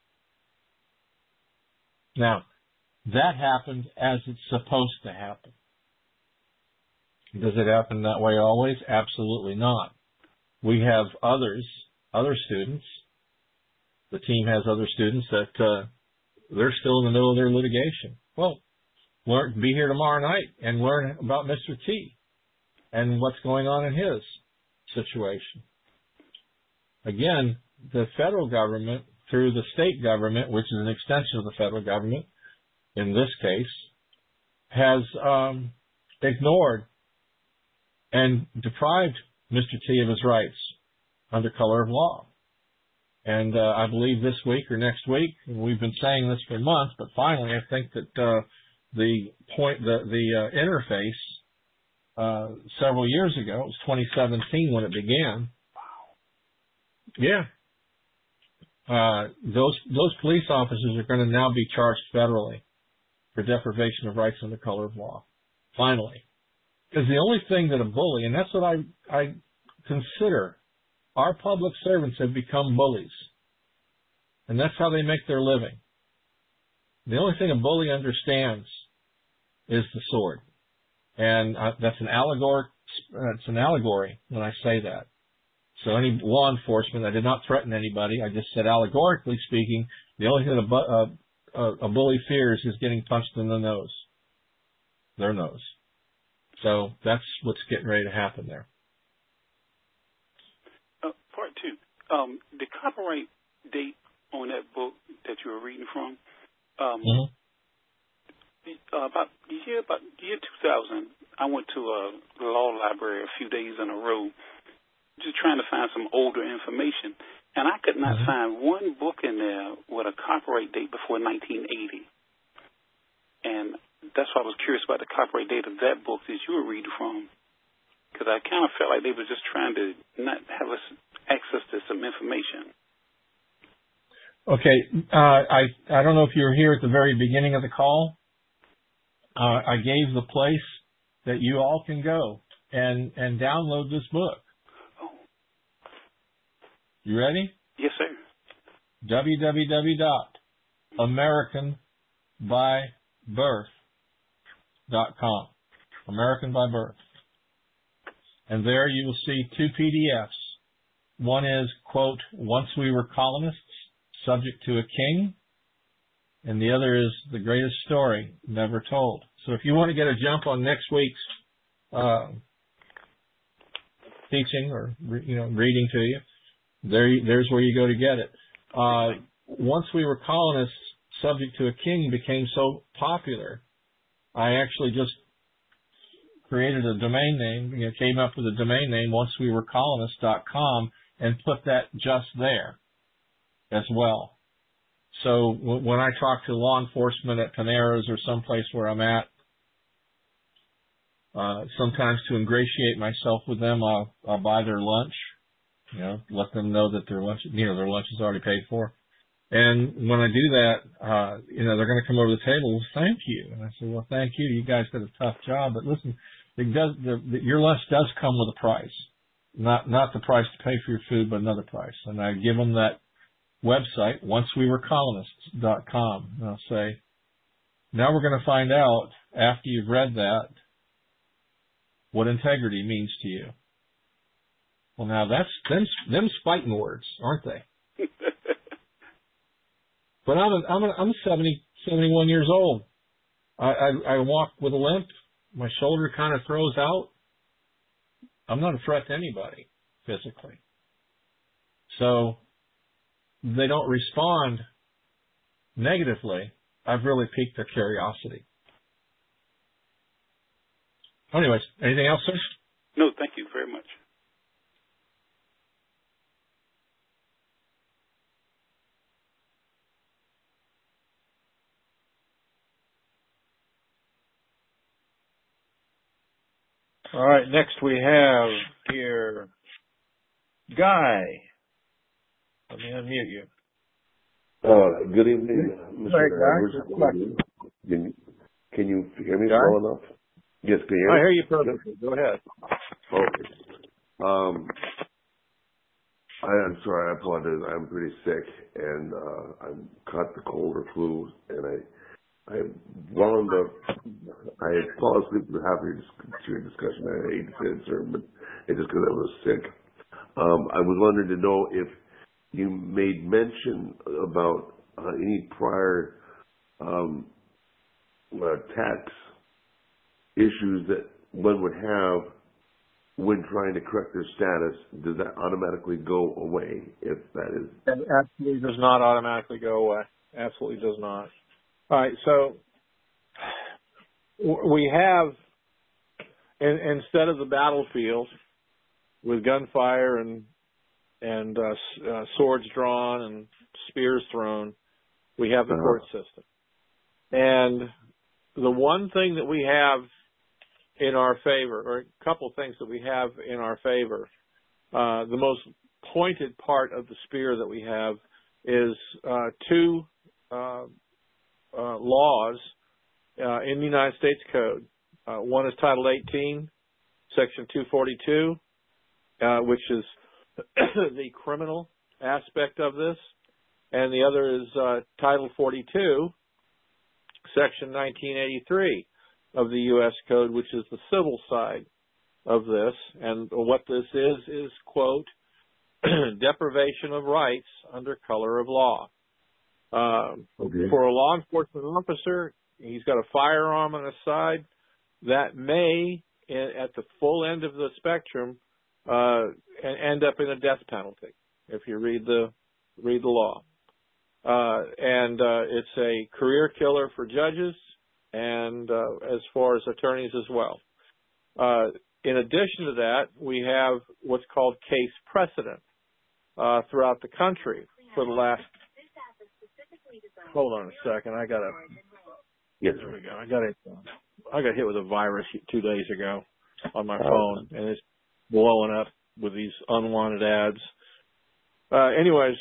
Now, that happened as it's supposed to happen. Does it happen that way always? Absolutely not. We have other students. The team has other students that they're still in the middle of their litigation. Well, be here tomorrow night and learn about Mr. T and what's going on in his situation. Again, the federal government through the state government, which is an extension of the federal government in this case, has ignored and deprived Mr. T of his rights under color of law. And I believe this week or next week, and we've been saying this for months, but finally I think that the interface several years ago, it was 2017 when it began. Yeah. Those police officers are going to now be charged federally for deprivation of rights under color of law. Finally. Because the only thing that a bully, and that's what I consider, our public servants have become bullies. And that's how they make their living. The only thing a bully understands is the sword. And that's an allegory. It's an allegory when I say that. So any law enforcement, I did not threaten anybody. I just said, allegorically speaking, the only thing a bully fears is getting punched in the nose. Their nose. So that's what's getting ready to happen there. Part two. The copyright date on that book that you were reading from, about the year 2000, I went to a law library a few days in a row just trying to find some older information. And I could not find one book in there with a copyright date before 1980. And that's why I was curious about the copyright date of that book that you were reading from. Because I kind of felt like they were just trying to not have us access to some information. Okay. I don't know if you were here at the very beginning of the call. I gave the place that you all can go and download this book. You ready? Yes, sir. www.americanbybirth.com. American by Birth. And there you will see two PDFs. One is, quote, Once We Were Colonists, Subject to a King. And the other is The Greatest Story Never Told. So if you want to get a jump on next week's teaching or reading to you, there's where you go to get it. Once We Were Colonists, Subject to a King became so popular, I actually just created a domain name, came up with a domain name, oncewewerecolonists.com, and put that just there as well. So when I talk to law enforcement at Panera's or someplace where I'm at, sometimes to ingratiate myself with them, I'll buy their lunch. Let them know that their lunch is already paid for. And when I do that, they're going to come over to the table, well, thank you. And I say, well, thank you. You guys did a tough job. But listen, your lunch does come with a price. Not the price to pay for your food, but another price. And I give them that website, oncewewerecolonists.com. And I'll say, now we're going to find out, after you've read that, what integrity means to you. Well, now that's them fighting words, aren't they? But I'm 71 years old. I walk with a limp. My shoulder kind of throws out. I'm not a threat to anybody physically. So they don't respond negatively. I've really piqued their curiosity. Anyways, anything else, sir? No, thank you very much. All right, next we have here Guy. Let me unmute you. Good evening, Mr. Edwards. Can you hear me well enough? Yes, can you hear me? I hear you perfectly. Go ahead. Okay. I'm sorry, I apologize. I'm pretty sick, and I'm caught the cold or flu, and I wound up, I fall asleep with half your discussion. I hate to say it, sir, but it's just because I was sick. I was wondering to know if you made mention about any prior tax issues that one would have when trying to correct their status, does that automatically go away if that is? It absolutely does not automatically go away. Absolutely does not. All right, so we have, instead of the battlefield with gunfire and swords drawn and spears thrown, we have the court system. And the one thing that we have in our favor, or a couple things that we have in our favor, the most pointed part of the spear that we have is two laws in the United States Code. One is Title 18, Section 242, which is the criminal aspect of this, and the other is Title 42, Section 1983 of the U.S. Code, which is the civil side of this. And what this is, quote, deprivation of rights under color of law. For a law enforcement officer, he's got a firearm on his side. That may, at the full end of the spectrum, end up in a death penalty if you read the law. And it's a career killer for judges and as far as attorneys as well. In addition to that, we have what's called case precedent throughout the country for the last. Hold on a second. Yes, there we go. I got hit with a virus 2 days ago on my phone, and it's blowing up with these unwanted ads. Anyways,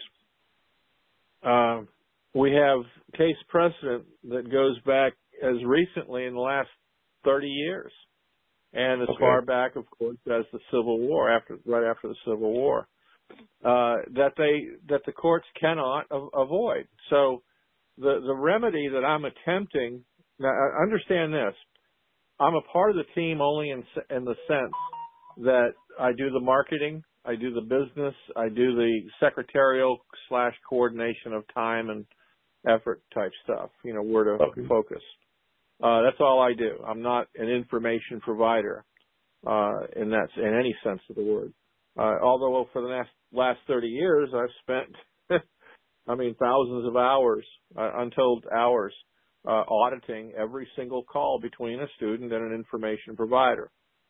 we have case precedent that goes back as recently in the last 30 years, and as far back, of course, as the Civil War, right after the Civil War, that the courts cannot avoid. So the remedy that I'm attempting, now understand this, I'm a part of the team only in the sense that I do the marketing, I do the business, I do the secretarial / coordination of time and effort type stuff, where to focus. That's all I do. I'm not an information provider in any sense of the word. Although for the last 30 years, I've spent, thousands of hours, untold hours, auditing every single call between a student and an information provider.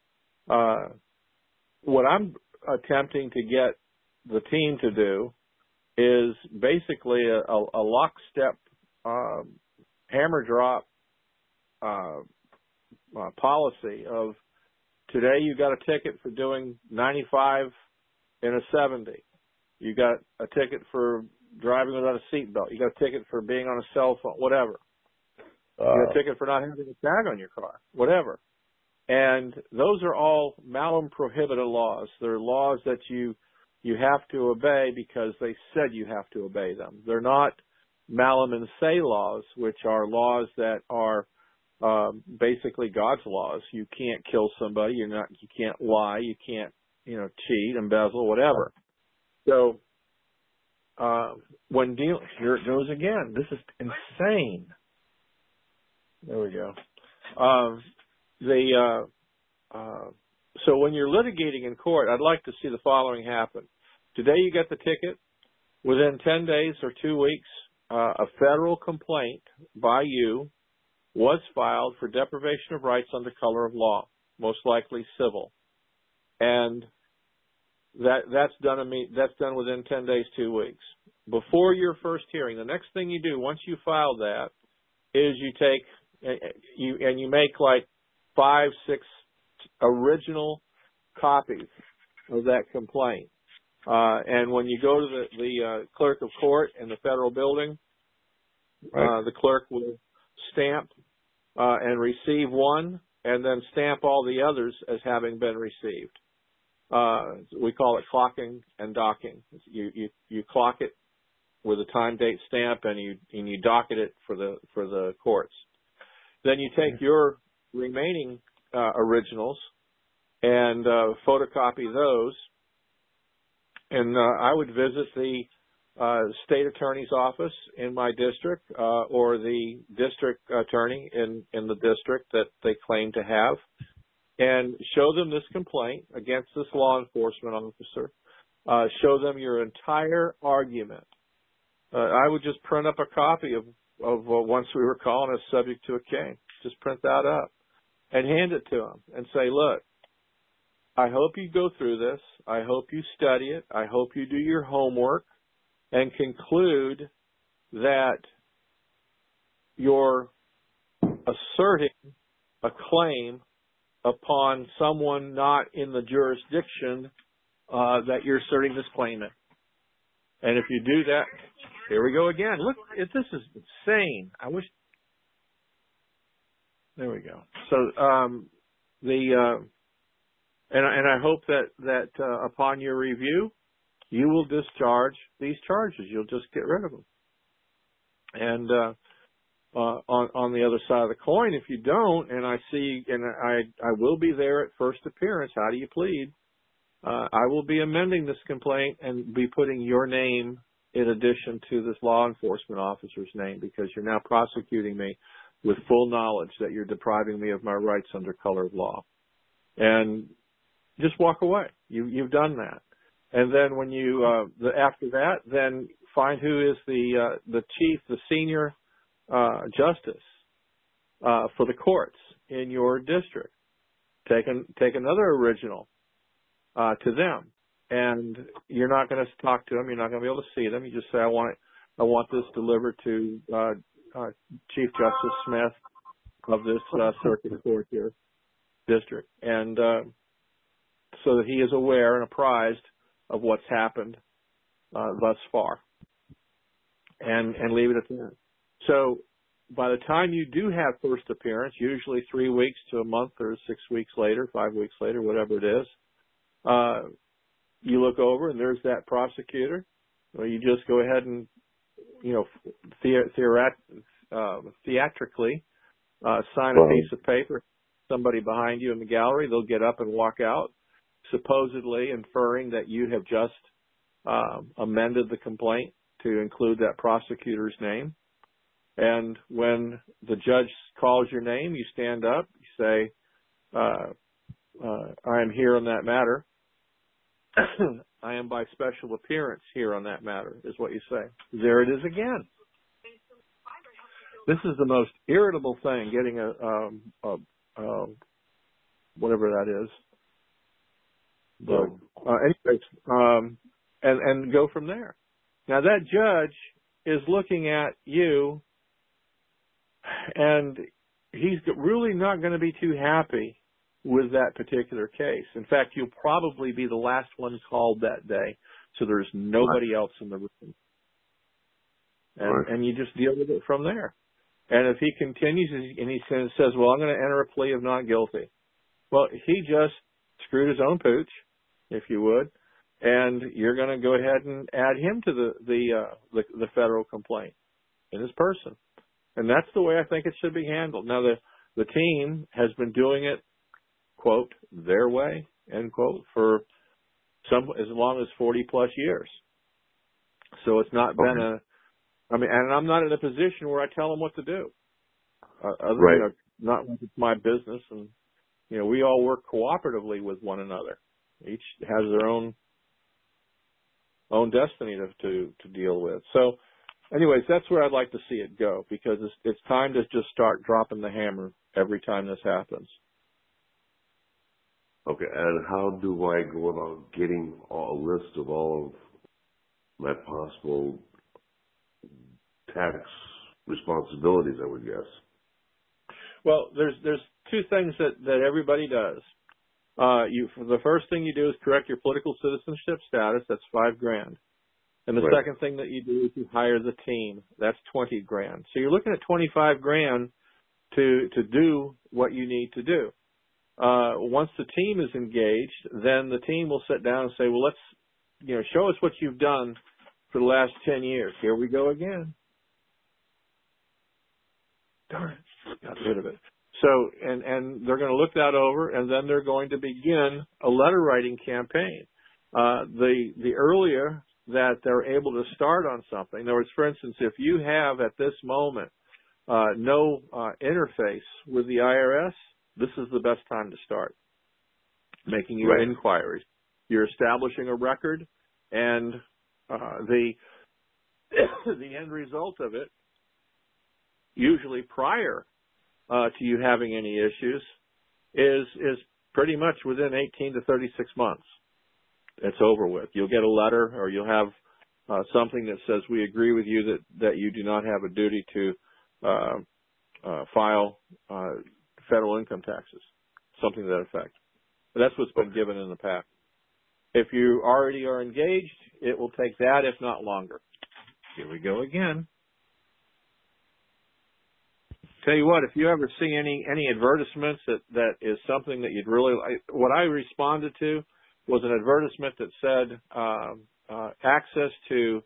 What I'm attempting to get the team to do is basically a lockstep hammer drop policy of today you got a ticket for doing 95 in a 70. You got a ticket for driving without a seatbelt. You got a ticket for being on a cell phone, whatever. You got a ticket for not having a tag on your car, whatever. And those are all malum prohibita laws. They're laws that you have to obey because they said you have to obey them. They're not malum in se laws, which are laws that are basically God's laws. You can't kill somebody. You can't lie. You can't, cheat, embezzle, whatever. So here it goes again. This is insane. There we go. So when you're litigating in court, I'd like to see the following happen. Today you get the ticket. Within 10 days or 2 weeks, a federal complaint by you was filed for deprivation of rights under color of law, most likely civil. And that's done within 10 days, 2 weeks. Before your first hearing, the next thing you do once you file that is you make like 5, 6 original copies of that complaint. And when you go to the clerk of court in the federal building, the clerk will stamp and receive one and then stamp all the others as having been received. We call it clocking and docking. You clock it with a time date stamp and you docket it for the courts. Then you take your remaining originals and photocopy those. And I would visit the state attorney's office in my district or the district attorney in the district that they claim to have. and show them this complaint against this law enforcement officer. Show them your entire argument. I would just print up a copy of once we were calling us subject to a cane. Just print that up and hand it to them and say, look, I hope you go through this. I hope you study it. I hope you do your homework and conclude that you're asserting a claim upon someone not in the jurisdiction that you're asserting this claim in. And if you do that, here we go again. Look, this is insane. I wish. There we go. So and I hope that upon your review, you will discharge these charges. You'll just get rid of them. And on the other side of the coin, if you don't, and I see, and I will be there at first appearance. How do you plead? I will be amending this complaint and be putting your name in addition to this law enforcement officer's name, because you're now prosecuting me with full knowledge that you're depriving me of my rights under color of law. And just walk away. You've done that. And then when you after that, then find who is the chief, the senior justice for the courts in your district. Take another original to them, and you're not going to talk to them. You're not going to be able to see them. You just say, I want this delivered to Chief Justice Smith of this circuit court here, district, and so that he is aware and apprised of what's happened thus far, and leave it at that. So by the time you do have first appearance, usually 3 weeks to a month or 6 weeks later, 5 weeks later, whatever it is, you look over and there's that prosecutor. Well, you just go ahead and, theatrically sign a piece of paper. Somebody behind you in the gallery, they'll get up and walk out, supposedly inferring that you have just amended the complaint to include that prosecutor's name. And when the judge calls your name, you stand up, you say, I am here on that matter. I am by special appearance here on that matter, is what you say. There it is again. This is the most irritable thing, getting a whatever that is. Anyways, and go from there. Now that judge is looking at you, and he's really not going to be too happy with that particular case. In fact, you'll probably be the last one called that day, so there's nobody else in the room. And you just deal with it from there. And if he continues and he says, well, I'm going to enter a plea of not guilty. Well, he just screwed his own pooch, if you would, and you're going to go ahead and add him to the federal complaint in his person. And that's the way I think it should be handled. Now, the team has been doing it, quote, their way, end quote, for as long as 40 plus years. So it's not been and I'm not in a position where I tell them what to do. Not like it's my business. And, we all work cooperatively with one another. Each has their own destiny to deal with. So anyways, that's where I'd like to see it go, because it's time to just start dropping the hammer every time this happens. Okay, and how do I go about getting a list of all of my possible tax responsibilities, I would guess? Well, there's two things that everybody does. The first thing you do is correct your political citizenship status. That's $5,000. And the second thing that you do is you hire the team. That's $20,000. So you're looking at $25,000 to do what you need to do. Once the team is engaged, then the team will sit down and say, well, let's, show us what you've done for the last 10 years. Here we go again. Darn it. Got rid of it. So, and they're going to look that over, and then they're going to begin a letter writing campaign. The earlier that they're able to start on something, in other words, for instance, if you have at this moment no interface with the IRS, this is the best time to start. making your inquiries. You're establishing a record, and the end result of it, usually prior to you having any issues, is pretty much within 18 to 36 months. It's over with. You'll get a letter, or you'll have something that says, we agree with you that you do not have a duty to file federal income taxes, something to that effect. But that's what's been given in the past. If you already are engaged, it will take that, if not longer. Here we go again. Tell you what, if you ever see any advertisements that is something that you'd really like, what I responded to was an advertisement that said access to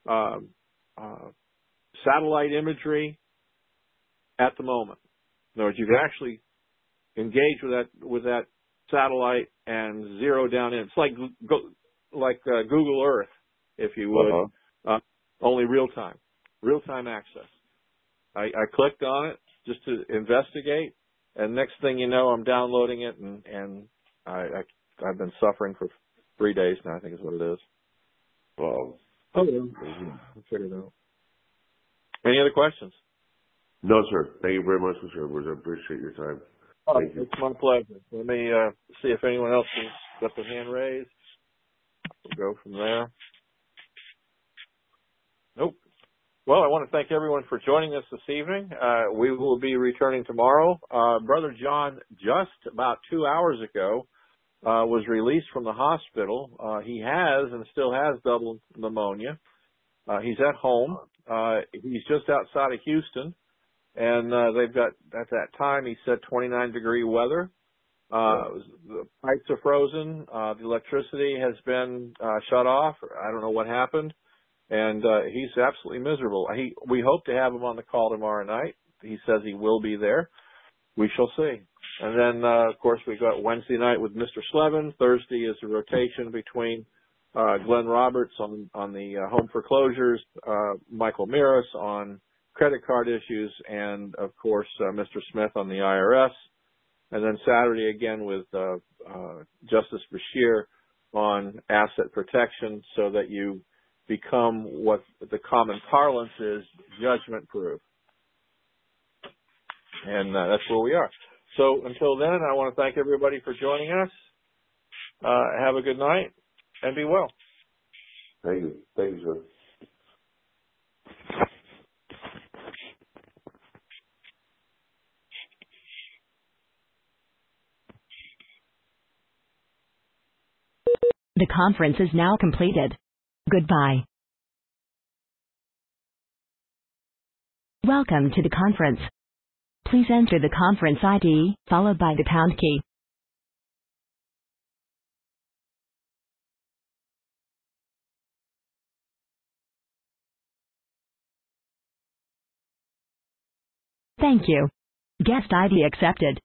satellite imagery at the moment. In other words, you can actually engage with that satellite and zero down in. It's like Google Earth, if you would, only real time access. I clicked on it just to investigate, and next thing you know, I'm downloading it, and I've been suffering for 3 days now, I think is what it is. Wow. Oh, yeah. I'll figure it out. Any other questions? No, sir. Thank you very much, Mr. Edwards. I appreciate your time. Thank you. It's my pleasure. Let me see if anyone else has got their hand raised. We'll go from there. Nope. Well, I want to thank everyone for joining us this evening. We will be returning tomorrow. Brother John, just about 2 hours ago, was released from the hospital. He has and still has double pneumonia. He's at home. He's just outside of Houston, and they've got, at that time, he said 29-degree weather. The pipes are frozen. The electricity has been shut off. I don't know what happened. And he's absolutely miserable. We hope to have him on the call tomorrow night. He says he will be there. We shall see. And then, of course, we got Wednesday night with Mr. Slevin. Thursday is a rotation between Glenn Roberts on the home foreclosures, Michael Miras on credit card issues, and, of course, Mr. Smith on the IRS. And then Saturday again with Justice Bashir on asset protection, so that you become what the common parlance is, judgment-proof. And that's where we are. So until then, I want to thank everybody for joining us. Have a good night and be well. Thank you. Thank you, sir. The conference is now completed. Goodbye. Welcome to the conference. Please enter the conference ID, followed by the pound key. Thank you. Guest ID accepted.